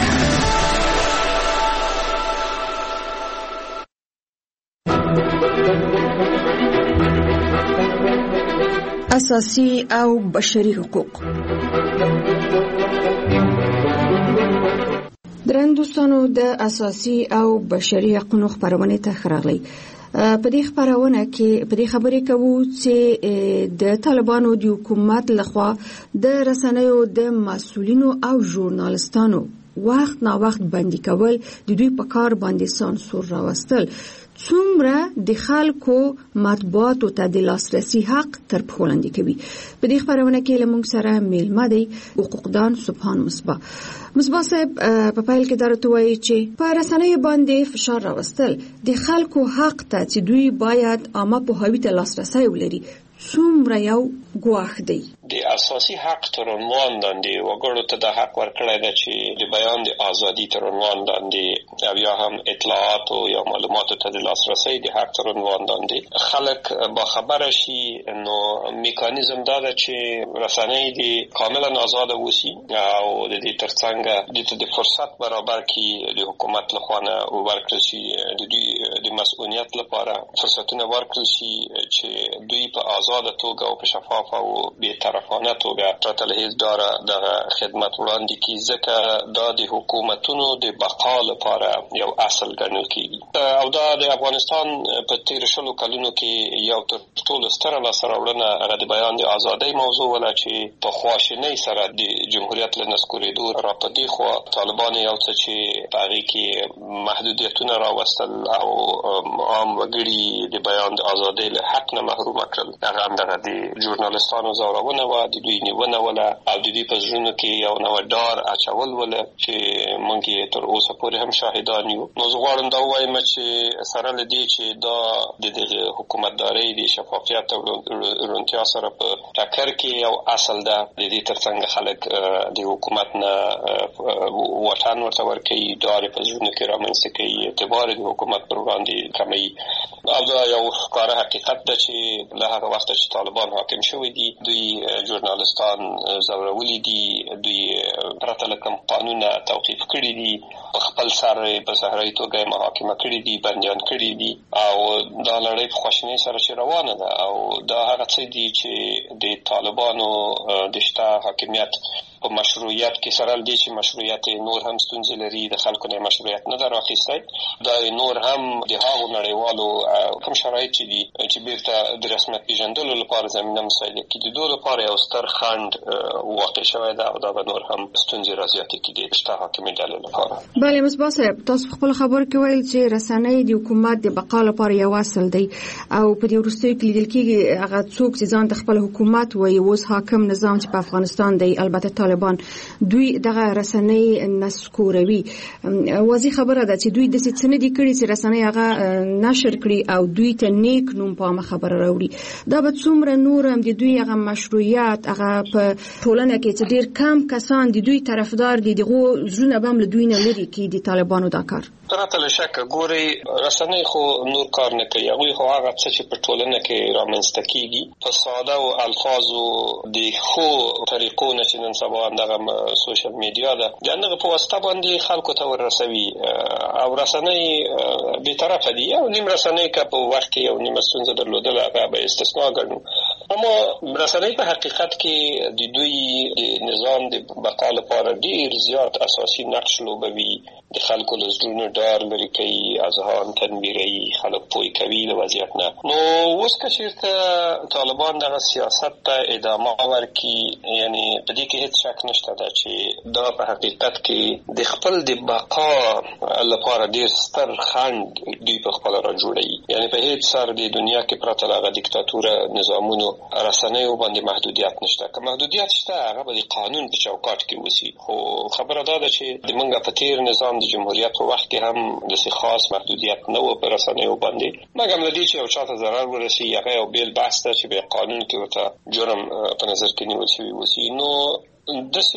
اساسي او بشري حقوق. درندوستانو د اساسي او بشري حقوقو خبرونه ته خراغلي. په دې خبرونه کې په دې خبرې کوو چې د طالبانو د حکومت لخوا د رسنیو د مسؤلینو او ژورنالستانو وخت نا وخت بندي کول د دوی په کار باندې سانسور راوستل څومره د خلکو مطبوعاتو ته د لاسرسي حق تر پښو لاندې کوي. په دې خبرونه کې له موږ سره میلمه دی حقوقدان سبحان مصباح. مصباح صاحب په پیل کې درته وایي چې په رسنیو باندې فشار راوستل د خلکو حق ته چې دوی باید عامه پوهاوي ته لاسرسي ولري څومره یو ګواښ دی. د اساسي حق تر عنوان لاندې وګړو ته د حق ورکړی ده چې د بیان د ازادي تر عنوان لاندې او یا هم اطلاعات او یا معلوماتو ته د لاسرسي د حق تر عنوان لاندې خلک با خبره شي. نو میکانیزم دا ده چې رسنۍ دي کاملا آزاد وسی او د دې ترڅنګ د فرصت برابر کی د حکومت لخوا نه ورکړل شي د دوی د مسؤلیت لپاره فرصتونه ورکړل شي چې دوی په آزاد توګه او په شفاف او بې طرفانه توګه ترته له هیڅ ډاره د خدمت وړاندې کی ځکه دا د حکومتونو د بقا لپاره یو اصل ګڼل کیږي. او دا د افغانستان په تیر شلو کلونو کې یو تر ټولو ستره لاسته راوړنه هغه د بیان د ازادۍ موضوع ولا چې په خواشینۍ سره د جمهوریت له نسکورېدو را په دې خوا طالبان یو څه چې په هغې کې محدودیتونه راوستل او عام وګړي د بیان د ازادۍ له حق نه محرومه کړل. هغه همدغه د ژورنالستانو ځورونه وه، د دوی نیونه وله او د دوی په زړونو کې یو نوی ډار اچول وله چې موږ یې تر اوسه پورې هم شاهدان یو. نو زه غواړم دا ووایم چې سره له دې چې دا د دغه حکومتدارۍ د شفافیت او روڼتیا سره په ټکر کې یو اصل ده. د دې ترڅنګ خلک د حکومت نه وطن ورته ورکوي، ډار په زړونو کې رامنځته کوي، اعتبار د حکومت پر وړاندې باندې کموي. او دا یو ښکاره حقیقت ده چې له هغه وخته چې طالبان حاکم شوي دي دوی ژورنالستان ځورولي دي، دوی پرته له کوم قانونه توقیف کړي دي، خپل سر په صحرایي توګه محاکمه کړي دي، بندیان کړي دي او دا لړۍ په خواشینۍ سره چې روانه ده. او دا هغه څه دي چې د طالبانو د شته حاکمیت په مشروعیت کې سره دي چې مشروعیت نور هم ستونزې لري، د خلکو نه مشروعیت نه در اخیستی. دا نور هم د هغو نړیوالو کوم شرایط چې دي چې بیرته د رسمیت پیژندلو لپاره زمینه مساعده کړي د دوی لپاره یو ستر خنډ واقع شوی ده او دا به نور هم ستونزې رازیاتې کړي د شته حاکمې ډلې لپاره. بله مصباح صاحب، تاسو خپل خبرو کې ویل چې رسنۍ د حکومت د بقا لپاره یو اصل دی او په دې وروستیو کې لیدل کېږي هغه څوک چې ځان د خپل حکومت وایي اوس حاکم نظام چې په افغانستان دی، البته طالبان، دوی دغه رسنۍ نسکوروي. واضح خبره ده چې دوی د څه نه دي کړي چې رسنۍ هغه نشر کړي او دوی ته نیک نوم په خبره راوړي. دا به څومره نور هم د دوی هغه مشروعیت هغه په ټولنه کې چې ډیر کم کسان د دوی طرفدار دي دغه زونه به هم له دوی نه لري کې د طالبانو دا کار. پرته له شکه ګوري رسنۍ خو نور کار نه کوي، هغوی خو هغه څه چې په ټولنه کې رامنځته کېږي په ساده او الفاظو د ښو طریقو نه چې نن سبا دغه سوشل میډیا ده د هغه په واسطه باندې خلکو ته ورسوي. او رسنۍ بیطرفه دي او نیم رسنۍ که په وخت کې یو نیمه ستونزه درلودله هغه به استثنا ګڼو. اما رسنۍ په حقیقت کې د دوی د نظام د بقا لپاره ډیر زیات اساسي نقش لوبوي. د خلکو له زړونو ډار لرې کوي، اذهان تنویروي، خلک پوه کوي له وضعیت نه. نو اوس که چېرته طالبان دغه سیاست ته ادامه ورکړي، یعنې په دې کې هېڅ شک نشته ده چې دا په حقیقت کې د خپل د بقا لپاره ډیر ستر خنډ دوی په خپله را جوړوي. یعنې په هېڅ سر د دنیا کې پرته له هغه دیکتاتوره نظامونو رسنیو باندې محدودیت نشته. که محدودیت شته هغه به د قانون په چوکاټ کې وسي. خو خبره دا ده چې د موږ په تیر نظام د جمهوریت په وخت کې هم داسې خاص محدودیت نه و په رسنیو باندې، مګر له دې چې یو چاته ضرر ورسي هغه یو بیل بحث ده چې به قانون کې ورته جرم په نظر کې نیول شوی وسي. نو داسې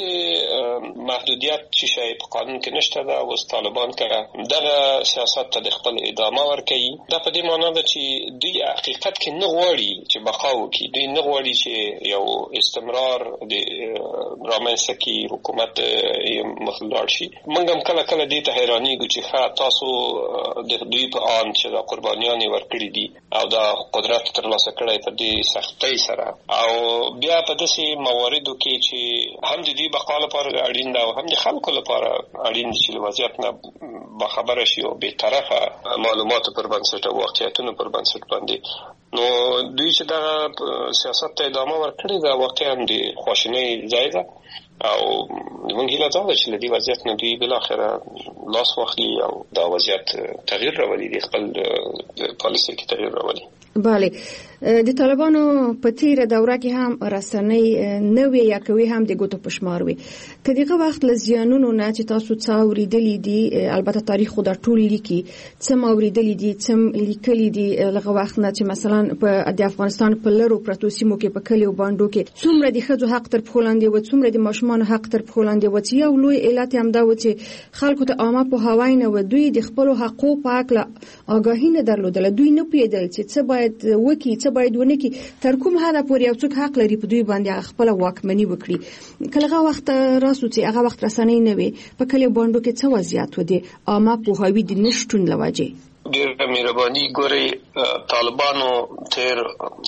محدودیت چې شای په قانون کې نشته ده. اوس طالبان که دغه سیاست ته د خپل ادامه ورکوي، دا په دې معنا ده چې دوی حقیقت کې نه غواړي چې بقا وکړي، دوی نه غواړي چې یو استمرار د رامنځته کړي، حکومت مخ لاړ شي. موږ هم کله کله دې ته حیرانېږو چې ښه تاسو د دوی په آن چې دا قربانیان یې ورکړي دي او دا قدرت ترلاسه کړی په دې سختۍ سره، او بیا په داسې مواردو کې چې هم د دې بقا لپاره اړین ده او هم د خلکو لپاره اړین دي چې له وضعیت نه باخبره شي او بېطرفه معلوماتو پر بنسټ او واقعیتونو پر بنسټ باندې. نو دوی چې دغه سیاست ته ادامه ورکړې ده واقعا د خواشینۍ ځای ده او موږ هیله ده چې له دې وضعیت نه دوی بالاخره لاس واخلي او دا وضعیت تغییر راولي، د خپل پالیسۍ کې تغییر راولي. بله، د طالبانو په تیره دوره کې هم رسنۍ نوې یا کوي هم د ګوتو په شمار وي. که دغه وخت له زیانونو نه چې تاسو څه اورېدلي دي، البته تاریخ خو دا ټول لیکي، څه ما اورېدلي دي، څه لیکلي دي لغه وخت نه چې مثلا په د افغانستان په لرو پرتو سیمو کې په کلیو باندې کې څومره د ښځو حق تر پښو لاندې و، څومره د ماشومانو حق تر پښو لاندې و، چې یو لوی علت هم دا و چې خلکو ته عامه پوهاوی نه و، دوی د خپلو حقوقو په اړه آګاهي نه درلودله، دوی نه پوهېدل چې څه باید وکړي څه باید ونه کړي، تر کوم حده پورې یو څوک حق لري په دوی باندې خپله واکمني وکړي. که هغه وخت راسو چې هغه وخت رسنۍ نه وي، په کلیو باندې کې څه وضعیت و د عامه پوهاوي د نشتون له وجې؟ ډېر مهرباني. ګورئ طالبانو تیر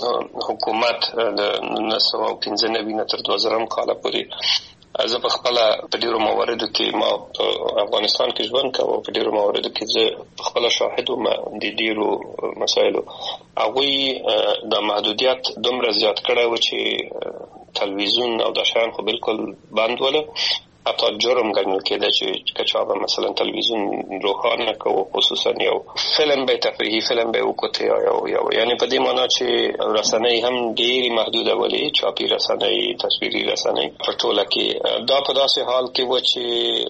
حکومت د نولس سوه پنځه نوي نه تر دوه زرم کاله پورې زه په خپله په ډېرو مواردو کې ما په افغانستان کې ژوند کوم او په ډېرو مواردو کې زه په خپله شاهد وم د ډېرو مسایلو. هغوی دا محدودیت دومره زیات کړی و چې تلویزیون او دا شیان خو بالکل بند وله، حتی جرم ګڼل کېده چې که چا به مثلا تلویزیون روښانه کوو، خصوصا یو فلم به تفریحي فلم به وکوتې یا یو یعنې په دې معنا چې رسنۍ هم ډېرې محدوده ولې، چاپي رسنۍ، تصویري رسنۍ په ټوله کې. دا په داسې حال کې و چې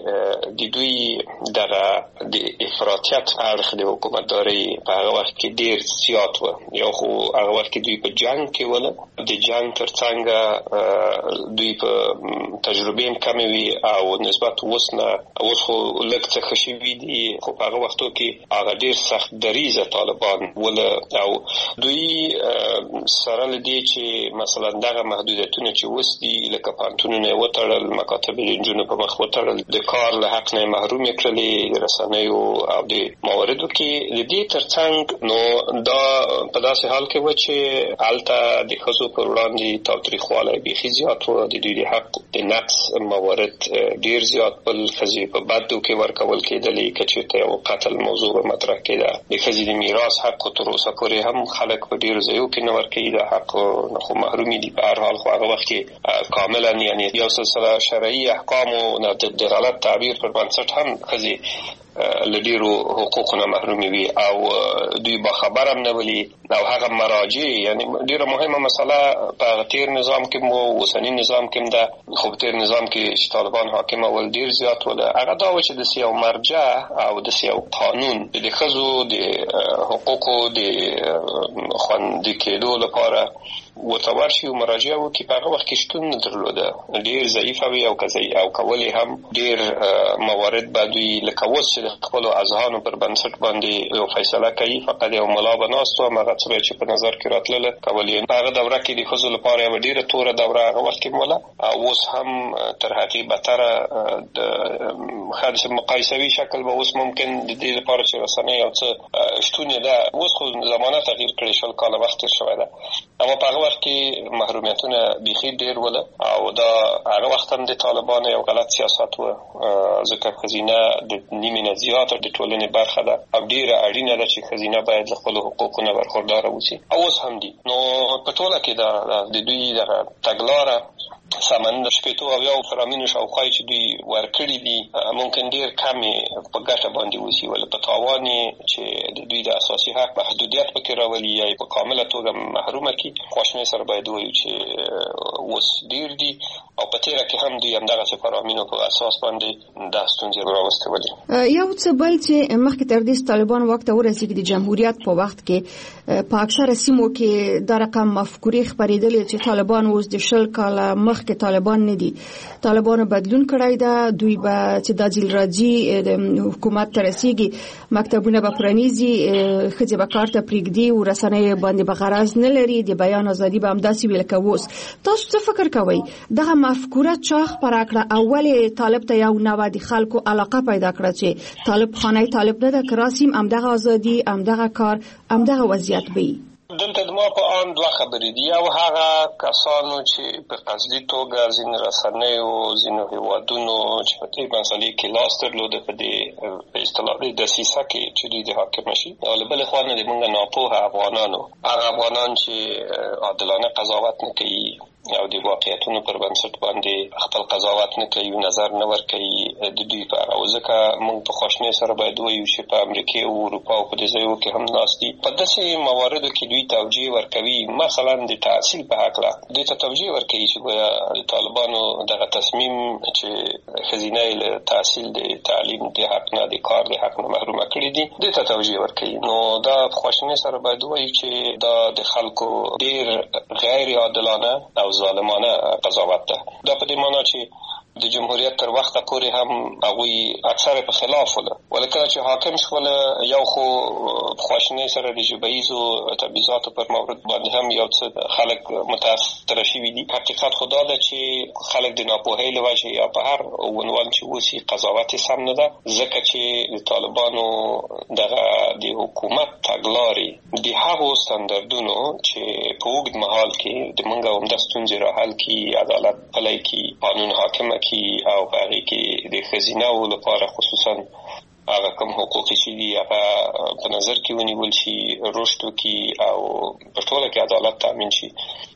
د دوی دغه د افراطیت اړخ د حکومتدارۍ په هغه وخت کې ډېر زیات و. یو خو هغه وخت کې دوی په جنګ کې وله، د جنګ تر څنګ دوی په تجربې هم کمې وي او نسبت اوس نه اوس خو لږ څه ښه شوي دي، خو په هغه وختو کې هغه ډېر سخت دریځه طالبان ول او دوی سره له دې چې مثلا دغه محدودیتونه چې اوس دي لکه پانتونونه وتړل، مکاتب د نجونو په مخ وتړل، د کار له حق نه محروم کړلې، د رسنیو او د مواردو کې د دې ترڅنګ نو دا په داسې حال کې و چې هلته د ښځو پر وړاندې تاوتریخوالی بیخي زیات و، د دوی د حق د نقص موارد ډېر زیات بل ښځې په بدو کې ورکول کېدلې، که چېرته یو قتل موضوع به مطرح کېده، د ښځې د میراث حق خو تر اوسه پورې هم خلک په ډېرو ځایو کې نه ورکوي، دا حق خو محرومي دي. په هر حال خو هغه وخت کې کاملا یعنې یو سلسله شرعي احکامو د غلط تعبیر پر بنسټ هم ښځې له ډېرو حقوقو نه محرومې وي او دوی باخبر هم نه ولي او هغه مراجع یعنې ډېره مهمه مسله په هغه تېر نظام کې مو اوسني نظام کې هم ده، خو په تېر نظام کې چې طالبان حاکم ول ډېر زیات وله هغه دا و چې داسې یو مرجع او داسې یو قانون د ښځو د حقوقو د خوندي کېدو لپاره ورته ورشي او مراجعه وکړي. په هغه وخت کې شتون نه درلوده، ډېر ضعیفه وي او او کولې هم ډېر موارد به دوی لکه اوس چې د خپلو اذهانو پر بنسټ باندې یو فیصله کوي، فقط یو ملا به ناست و هغه څه چې په نظر کې راتلله کولې. په هغه دوره کې د ښځو لپاره یوه ډېره توره دوره هغه وخت کې موله او اوس هم تر هغې بدتره د حادث مقایسوي شکل به اوس ممکن د دې لپاره چې رسنۍ یو څه شتون یې ده. اوس خو زمانه تغییر کړې، شل کاله وخت تېر شوی ده، اما په هغه وخت کې محرومیتونه بیخي ډېر وله او دا هغه وخت هم د طالبانو یو غلط سیاست و، ځکه ښځینه د نیمې نه زیاته د ټولنې برخه ده او ډېره اړینه ده چې ښځینه باید له خپلو حقوقو نه برخورداره اوسي او اوس هم دي. نو په ټوله کې دا د دوی دغه تګلاره سمند شپېتو او یو فرامینو شاوخوا چې دوی ورکړي دي ممکن ډېر کمې په ګټه باندې اوسي، ولې په تاوان چې د دوی د اساسي حق محدودیت پکې راولي یا په کامله توګه محرومه کړي. خواشینۍ سره باید ووایو چې اوس ډېر دي او په تېره کې هم دوی همدغسې فرامینو په اساس باندې دا ستونزې راوستولې. یو څه بل چې مخکې تر دې طالبان واک ته ورسېږي د جمهوریت په وخت کې په اکثره سیمو کې دا رقم مفکورې خپرېدلې چې طالبان اوس د شل کاله مخکې طالبان نه دي، طالبانو بدلون کړی ده، دوی به چې دا ځل راځي حکومت ته رسېږي مکتبونه به پرانیزي، ښځې به کار ته پرېږدي او رسنۍ باندې به غرض نه لري، د بیان ازادي به همداسې وي لکه اوس. تاسو څه فکر کوئ دغه مفکوره چا خپره کړه او ولې طالب ته یو نوه د خلکو علاقه پیدا کړه چې طالب خانه طالب نه ده که راسیم همدغه ازادي همدغه کار همدغه وضعیت به دلته د ما په آن دوه خبرې دي. یو هغه کسانو چې په قصدي توګه ځینې رسنیو ځینو هېوادونو چې په دې مسلې کې لاس درلوده په دې په اصطلاح د دسیسه کې چې دوی د حاکمه شي، او له بلې خوا نه د موږ ناپوهه افغانانو هغه افغانان چې عادلانه قضاوت نه کوي او د واقعیتونو پر بنسټ باندې خپل قضاوت نه کوي، نظر نه ورکوي د دوی په اړه. او ځکه موږ په خواشینۍ سره باید ووایو چې په امریکا او اروپا او په دې ځایو کې هم ناست دي، په داسې مواردو کې دوی توجیه ورکوي، مثلا د تحصیل په هکله دوی ته توجیه ورکوي چې ګویا د طالبانو دغه تصمیم چې ښځینه یې له تحصیل د تعلیم د حق نه د کار د حق نه محرومه کړي دي، دې ته توجیه ورکوي. نو دا په خواشینۍ سره باید ووایو چې دا د خلکو ډېر غیر عادلانه او ظالمانه قضاوت ده. دا په دې معنا چې د جمهوریت تر وخته پورې هم هغوی اکثر په خلاف وله، ولې کله چې حاکم شول یو خو خواشینۍ سره د ژبهیزو تبعیضاتو پر مورد باندې هم یو څه خلک متاثره شوي دي. حقیقت خو دا ده چې خلک د ناپوهۍ له وجې یا په هر عنوان چې اوسي قضاوت یې سم نه ده، ځکه چې د طالبانو دغه د حکومت تګلارې د هغو ستاندردونو چې په اوږد مهال کې د موږ عمده ستونزې را حل کړي، عدالت پلی کړي، قانون حاکمه کړي او په هغې کې د ښځینه‌و لپاره خصوصا هغه کوم حقوق چې دي هغه په نظر کې ونیول شي، رشد وکړي او په ټوله کې عدالت تامین شي.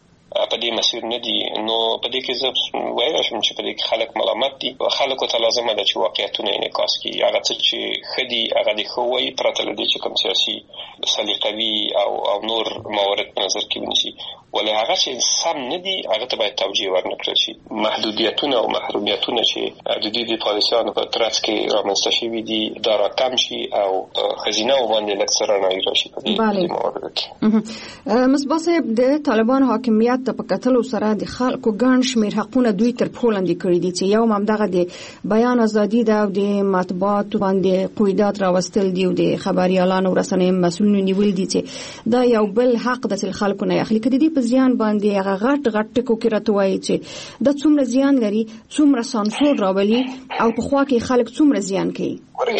په دې مسیر نه دي. نو په دې کې زه ویلی شم چې په دې کې خلک ملامت دي. خلکو ته لازمه ده چې واقعیتونه انعکاس کړي، هغه څه چې ښه دي هغه دې ښه ووایي، پرته له دې چې کوم سیاسي سلیقوي او او نور موارد په نظر کې ونیسي. ولې هغه چې سم نه دي هغه ته باید توجیه ورنکړل شي. محدودیتونه او محرومیتونه چې د دې د پالیسیانو په ترڅ کې رامنځته شوي دي دا راکم شي او خزینه باندې لږ څه رڼایي راشي په دې موارد کې. مصباح صاحب د طالبانو حاکمیت ته په کتلو سره د خلکو ګڼ شمېر حقونه دوی تر پښو لاندې کړي دي چې یو همدغه د بیان ازادي ده او د مطبوعاتو باندې قیودات راوستل دي او د خبريالانو او رسنیو مسؤلینو نیول دي چې دا یو بل حق د خلکو نه اخلي. کدي په زیان باندې هغه غټ غټ ټکو کې راته وایي چې د څومره زیان لري، څومره سانسور راولي او په خوا کې خلک څومره زیان کوي.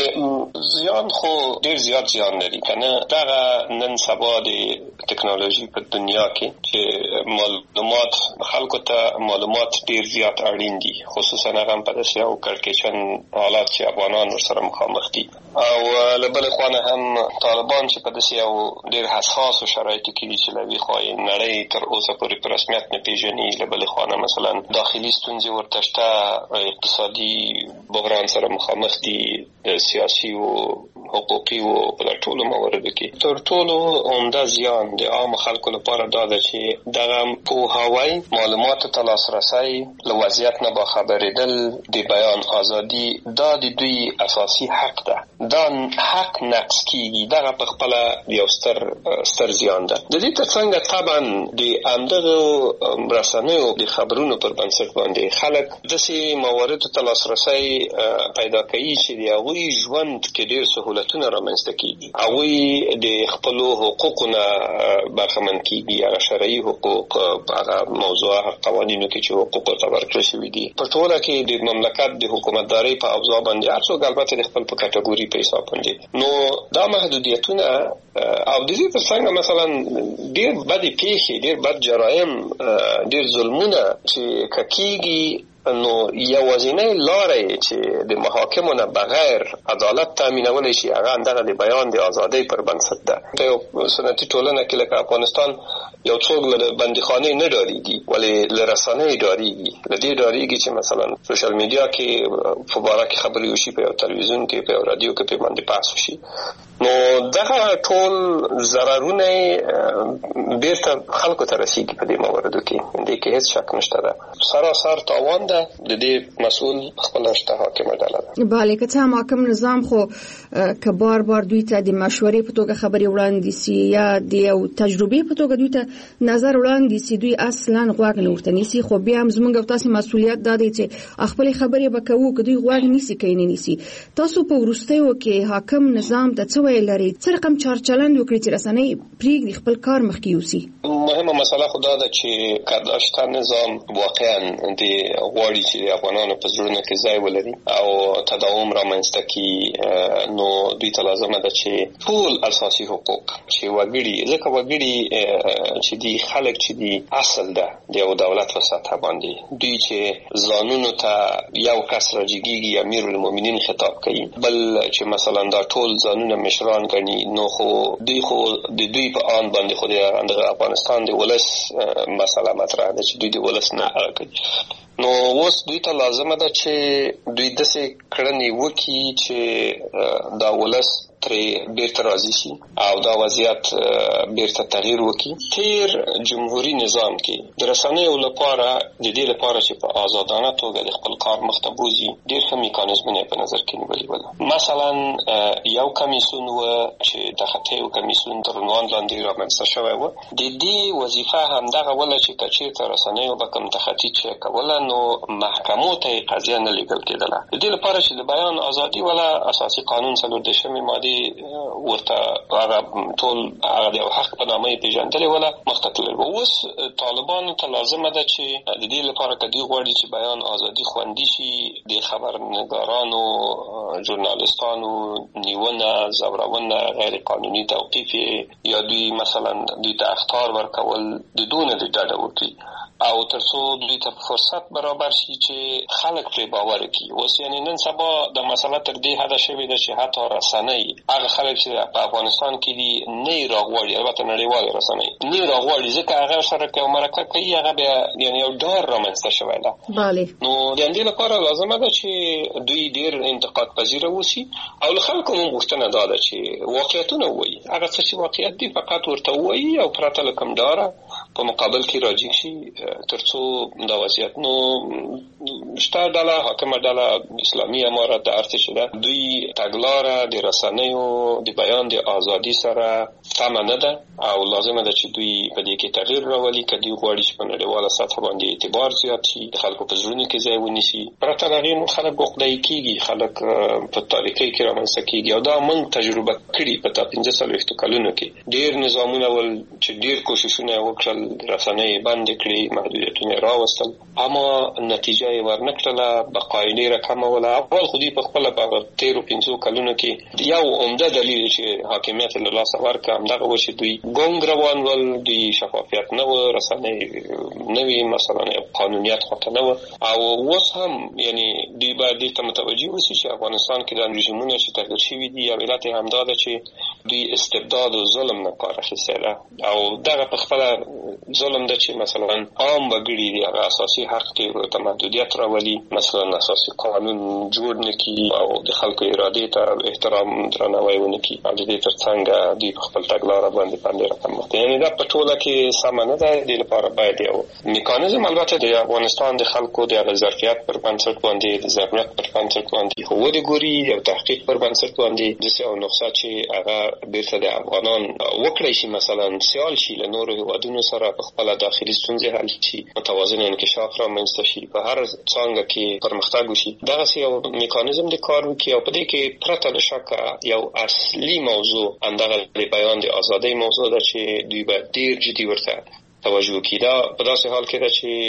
زیان خو ډیر زیات زیان لري کنه. دا نن سبا د ټکنالوژي په دنیا کې چې معلومات خلکو ته معلومات ډیر زیات اړین دي، خصوصا هغه په داسې یو کړکېچن حالات چې افغانان ورسره مخامخ دي او له بل خوا هم طالبان چې په داسې یو ډیر حساس شرایطو کې دي چې لوي خو نړۍ تر اوسه پورې په رسمیت نه پیژني. له بل خوا مثلا داخلي ستونزې ورته شته، اقتصادي بحران سره مخامخ دي، سیاسي او حقوقي او په ټولو مواردو کې. تر ټولو عمده زیان د عام خلکو لپاره دا ده چې دغه پوهاوی، معلوماتو ته لاسرسی، له وضعیت نه باخبرېدل، د بیان ازادي دا د دوی اساسي حق ده. دا حق نقص کیږي، دغه په خپل یو ستر ستر زیان ده. د دې ترڅنګ طبعا د امدغه رسنیو د خبرونو پر بنسټ باندې خلک داسې مواردو ته لاسرسی پیدا کوي چې د هغوی ژوند کې ډېر سهولتونه رامنځته کیږي، هغوی د خپلو حقوقونه برخمن کیږي، هغه شرعي حقوق، هغه موضوع قوانینو کې چې حقوق ورته ورکړل شوي دي. په ټوله کې د مملکت د حکومتدارۍ په اوضاع باندې هر څوک البته د خپل په کټګوري په حساب باندې. نو دا محدودیتونه او د دې ترڅنګ مثلا ډېر بدې پیښې، ډېر بد جرایم، ډېر ظلمونه چې ککیږي، نو یوازینۍ لارې چې د محاکمو نه بغیر عدالت تامینولی شي هغه همدغه د بیان د ازادۍ پر بنسټ ده. په یو سنتي ټولنه کې لکه افغانستان یو څوک له بندیخانې نه ډارېږي ولې له رسنۍ ډارېږي. له دې ډارېږي چې مثلا سوشل میډیا کې په باره کې خبرې وشي، په یو تلویزیون کې، په یو رادیو کې په باندې بحث وشي. نو دغه ټول ضررونه بیرته خلکو ته رسیږي په دې مواردو کې. دې کې هیڅ شک نشته ده. سراسر تاوان ده د دې مسؤل خپل شته حاکم ډله ده. بله که څه محکم نظام خو که بار بار دوی ته د مشورې په توګه خبرې وړاندې سي یا د یو تجربې په توګه دوی ته نظر وړاندې سي، دوی اصلا غوږ نه ورته نیسي. خو بیا هم زموږ او تاسې مسؤلیت دا دی چې خپلې خبرې به کوو، که دوی غوږ نیسي که یې نه نیسي. تاسو په وروستیو کې حاکم نظام ته څه ویل لري؟ څه رقم چارچلند وکړي چې رسنۍ پرېږدي خپل کار مخکې یوسي؟ مهمه مسله خو دا ده چې که دا شته نظام واقعا د غواړي چې د افغانانو په زړونو کې ځای ولري او تداوم رامنځته کړي، نو دوی ته لازمه ده چې ټول اساسي حقوق چې وګړي، ځکه وګړي چې دی خلک چې دی اصل ده د یو دولت په سطح باندې، دوی چې ځانونو ته یو کس راجګیږي امیر المؤمنین خطاب کوي، بل چې مثلا دا ټول ځانونه مشران ګڼي، نو خو دوی خو د دوی په آن باندې خو د افغانستان د ولس مسله مطرح ده چې دوی د ولس نه حق کوي. نو اوس دوی ته لازمه ده چې دوی داسې کړنې وکړي چې دا ولس ترې بیرته راضي شي او دا وضعیت بیرته تغییر وکړي. تیر جمهوریت نظام کې د رسنیو لپاره د دې لپاره چې په آزادانه توګه د خپل کار مخ ته بوځي ډېر ښه میکانیزمونه په نظر کې نیولي ول. مثلا یو کمیسیون و چې د خطیو کمیسیون تر عنوان لاندې رامنځته شوی و. د دې وظیفه همدغه وله چې که چېرته رسنیو به کوم تخطي چک کوله نو محکمو ته قضیه نه لیږل کېدله. د دې لپاره چې د بیان ازادي وله اساسي قانون څلور دېرشمې مادې ورته هغه ټول هغه د حق په نامه یې پېژندلې وله مخته تلل. اوس طالبانو ته لازمه ده چې د دې لپاره که دوی غواړي چې بیان ازادي خوندي شي، د خبرنګارانو، ژورنالستانو نیونه، ځورونه، غیر قانوني توقیف یا دوی مثلا دوی ته اخطار ورکول د دونه د ډډه وکړي او تر څو دوی ته فرصت برابر شي چې خلک پرې باور وکړي. اوس یعنې نن سبا د مسله تر دې حده شوې ده چې حتی رسنۍ هغه خلک چې په افغانستان کې دي نه یې راغواړي، البته نړیوالې رسنۍ نه یې راغواړي ځکه هغه سره که مرکه کوي هغه بیا یعنې یو ډار رامنځته شوی ده. نو د همدې لپاره لازمه ده چې دوی ډېر انتقاد پذیره اوسي او له خلکو هم غوښتنه دا ده چې واقعیتونه ووایي، هغه څه چې واقعیت دي فقط ورته ووایي او پرته له کوم ډاره په مقابل کې راځي شي ترڅو دا وضعیت نو شته ډله حاکمه ډله اسلامي امارت د ارتش ده دوی تګلاره د رسنیو د بیان د ازادي سره سم نه ده او لازمه ده چې دوی په دې کې تغییر راولي کدي غواړي چې په نړیواله سطح باندې اعتبار زیات شي د خلکو په زړونو کې ځای ونیسي پرته له هغې نو خلک عقده‌ای کېږي خلک په تاریخي کې رامنځته کېږي او دا موږ تجربه کړي په تا پنځه څلوېښتو کلونو کې ډېر نظامونه ول چې ډېر کوششونه وکړل رسنۍ بندې کړې محدودیتونه راوستل اما نتیجه یې ورنکړله بقا یې ډېره کمه وله اول خو دوی په خپله په تېرو پنځو کلونو کې یو عمده دلیل چې حاکمیت له لاسه ورکړه همدغه و چې دوی ګونګ روان ول دوی شفافیت نه و رسنۍ نه وي مثلا قانونیت خواته نه و او اوس هم یعنی دوی باید دې ته متوجه اوسي چې افغانستان کې د رژیمونه چې تغییر شوي دي یو علت یې همدا ده چې دوی استبداد او ظلم نه کار اخیستی ده او دغه په خپله ظلم ده چې مثلا عام وګړي د هغه اساسي حق کې ته محدودیت راولي مثلا اساسي قانون جوړ نه کړي او د خلکو ارادې ته احترام درناوی ونه کړي او د دې تر څنګ دوی په خپل تګلاره باندې باندې رقم مخته یعنی دا په ټوله کې سمه نه ده دې لپاره باید یو میکانیزم البته د افغانستان د خلکو د هغه ظرفیت پر بنسټ باندې د ضرورت پر بنسټ باندې هو د ګوري یو تحقیق پر بنسټ باندې د سیاو نقصه چې هغه بیرته د افغانان وکړی شي مثلا سیال شي له نورو هیوادونو سره په خپل داخلي ستونزې حل شي متوازن انکشاف رامنځته شي په هر څانګه کې پرمختګ وشي دغه یو میکانیزم د کار وکړي او په دې کې پرته له شکه یو اصلي موضوع همدغه د بیان د ازادۍ موضوع ده چې دوی باید ډېر جدي ورته توجه وکړي دا په داسې حال کې ده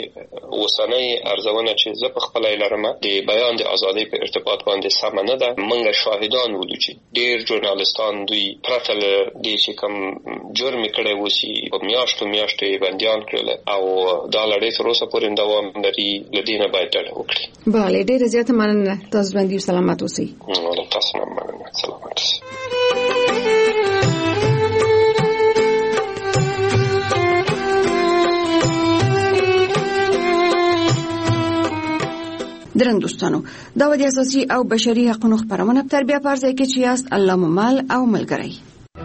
چې اوسنۍ ارزونه چې زه په خپله یې لرم د بیان د ازادۍ په ارتباط باندې سمه نه ده موږ شاهدان ولو چې ډېر ژورنالستان دوی پرته له دې چې کوم جرم یې کړی اوسي په میاشتو میاشتو یې بندیان کړل او دا لړۍ تر اوسه پورې دوام لري له دې نه باید ډډه وکړي بله ډېره زیاته مننه تاسو ژوندي او سلامت اوسئ تاسو هم مننه سلامت اوسئ درنو دوستانو دا و د اساسي او بشري حقوقو خبرونه په تربیه پارځای کې چې یاست الله ممال او ملګری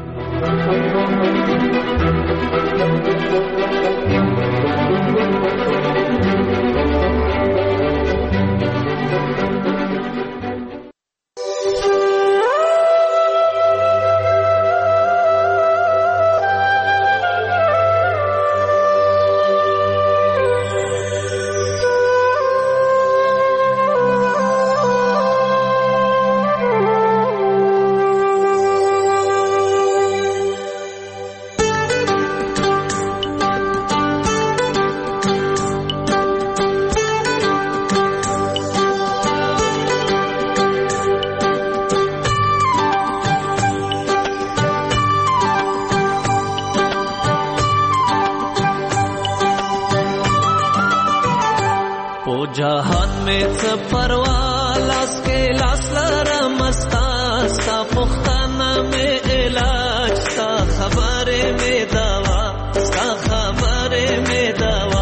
जहान में परवालास के लास लरमस्ता सा पुख्ताना में इलाज सा खबरे में दवा सा खबरे में दवा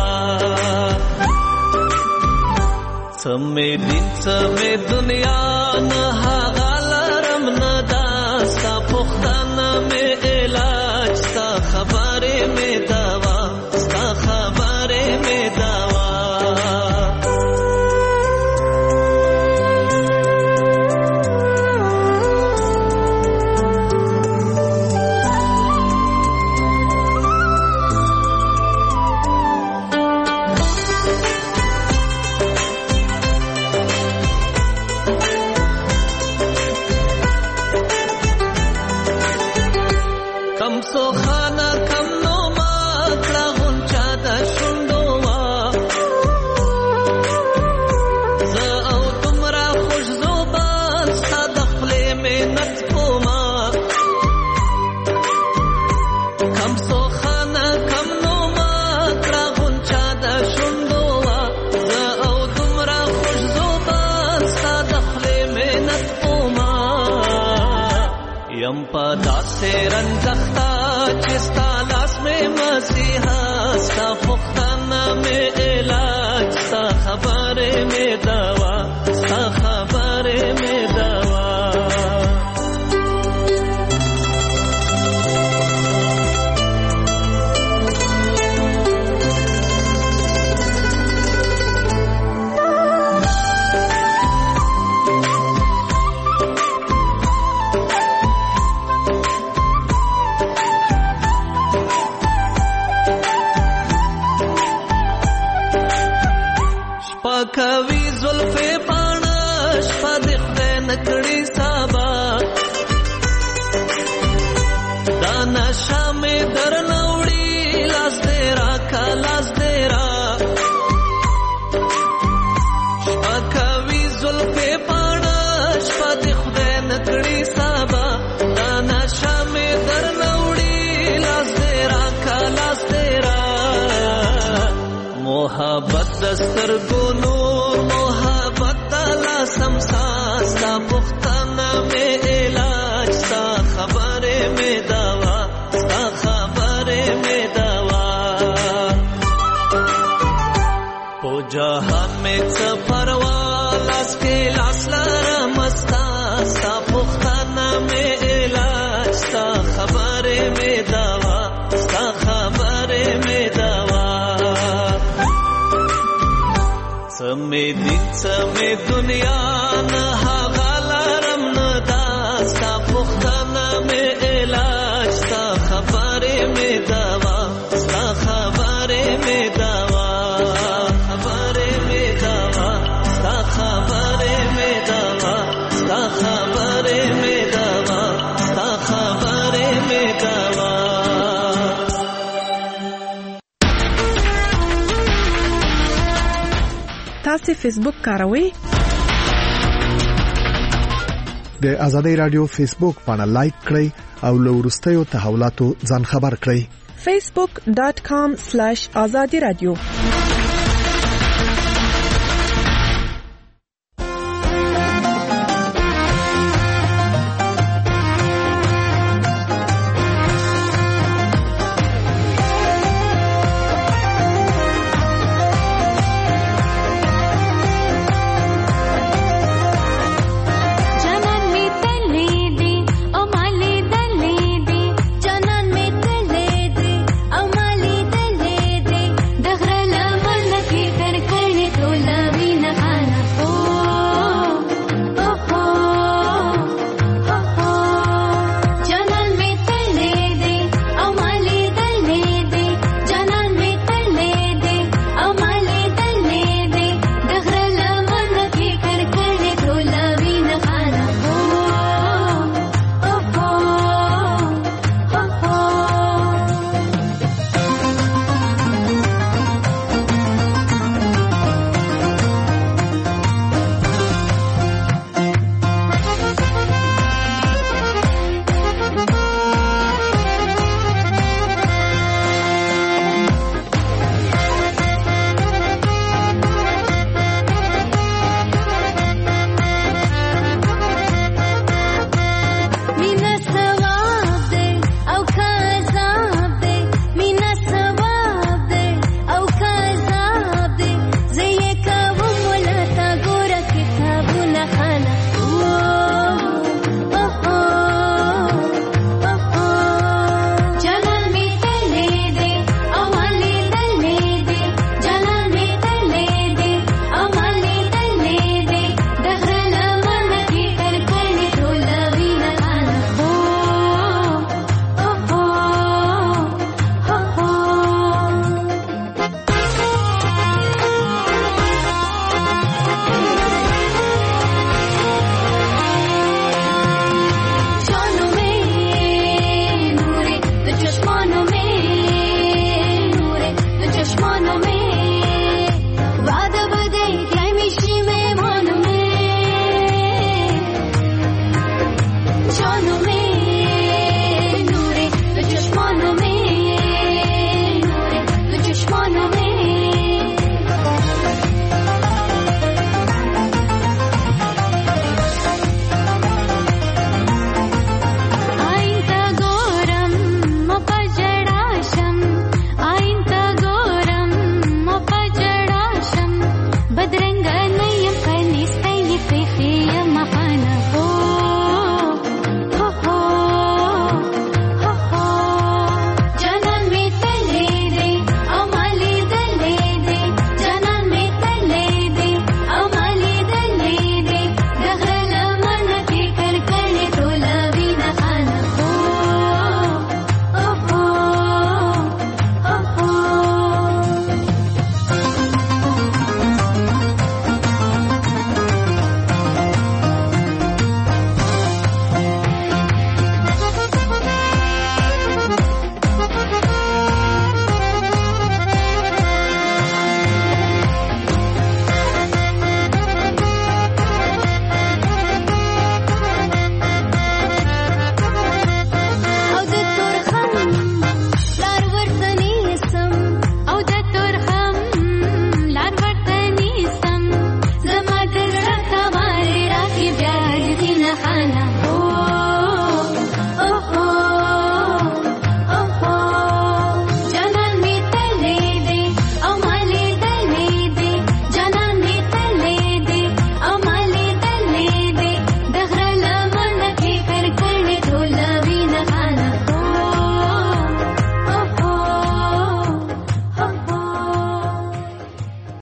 समय दिन समय दुनिया न हागालरम न दास्ता पुख्ताना में इलाज सा खबरे में दवा सा खबरे में दवा से रंजख्ता चिस्ता लास में मसीहा सा पुख्ताना में इलाज सा खबरे में दवा सा खबरे में दवा شپاکوي زلفې پاڼه شپه د خدای نکړي سبا دا نشه مې درنه وړي لاس دې راکه لاس دې را شپاکوي زلفې پاڼه شپه د خدای نکړي سبا دا نشه مې درنه وړي لاس دې راکه لاس دې را محبت دستر کو نور محبت تلا سمسا ستا پختانا میں علاج ستا خبرے میں دوا ستا خبرے میں دوا پو جہان میں سفروا لاس کے لاس لارا مستا ستا پختانا میں علاج ستا خبرے میں دوا ستا خبرے میں دوا سمے دن سمے دنیا نہ غالرم نہ داستا پختانا میں علاج ستا خبرے میں دوا ستا خبرے میں دوا خبرے میں دوا ستا خبرے میں دوا ستا خبرے میں دوا ستا خبرے میں دوا تاسو فیسبوک کاروئ؟ د آزادۍ رادیو فیسبوک باندې لایک کړئ او له وروستیو تحولاتو ځان خبر کړئ. facebook dot com slash azadi radio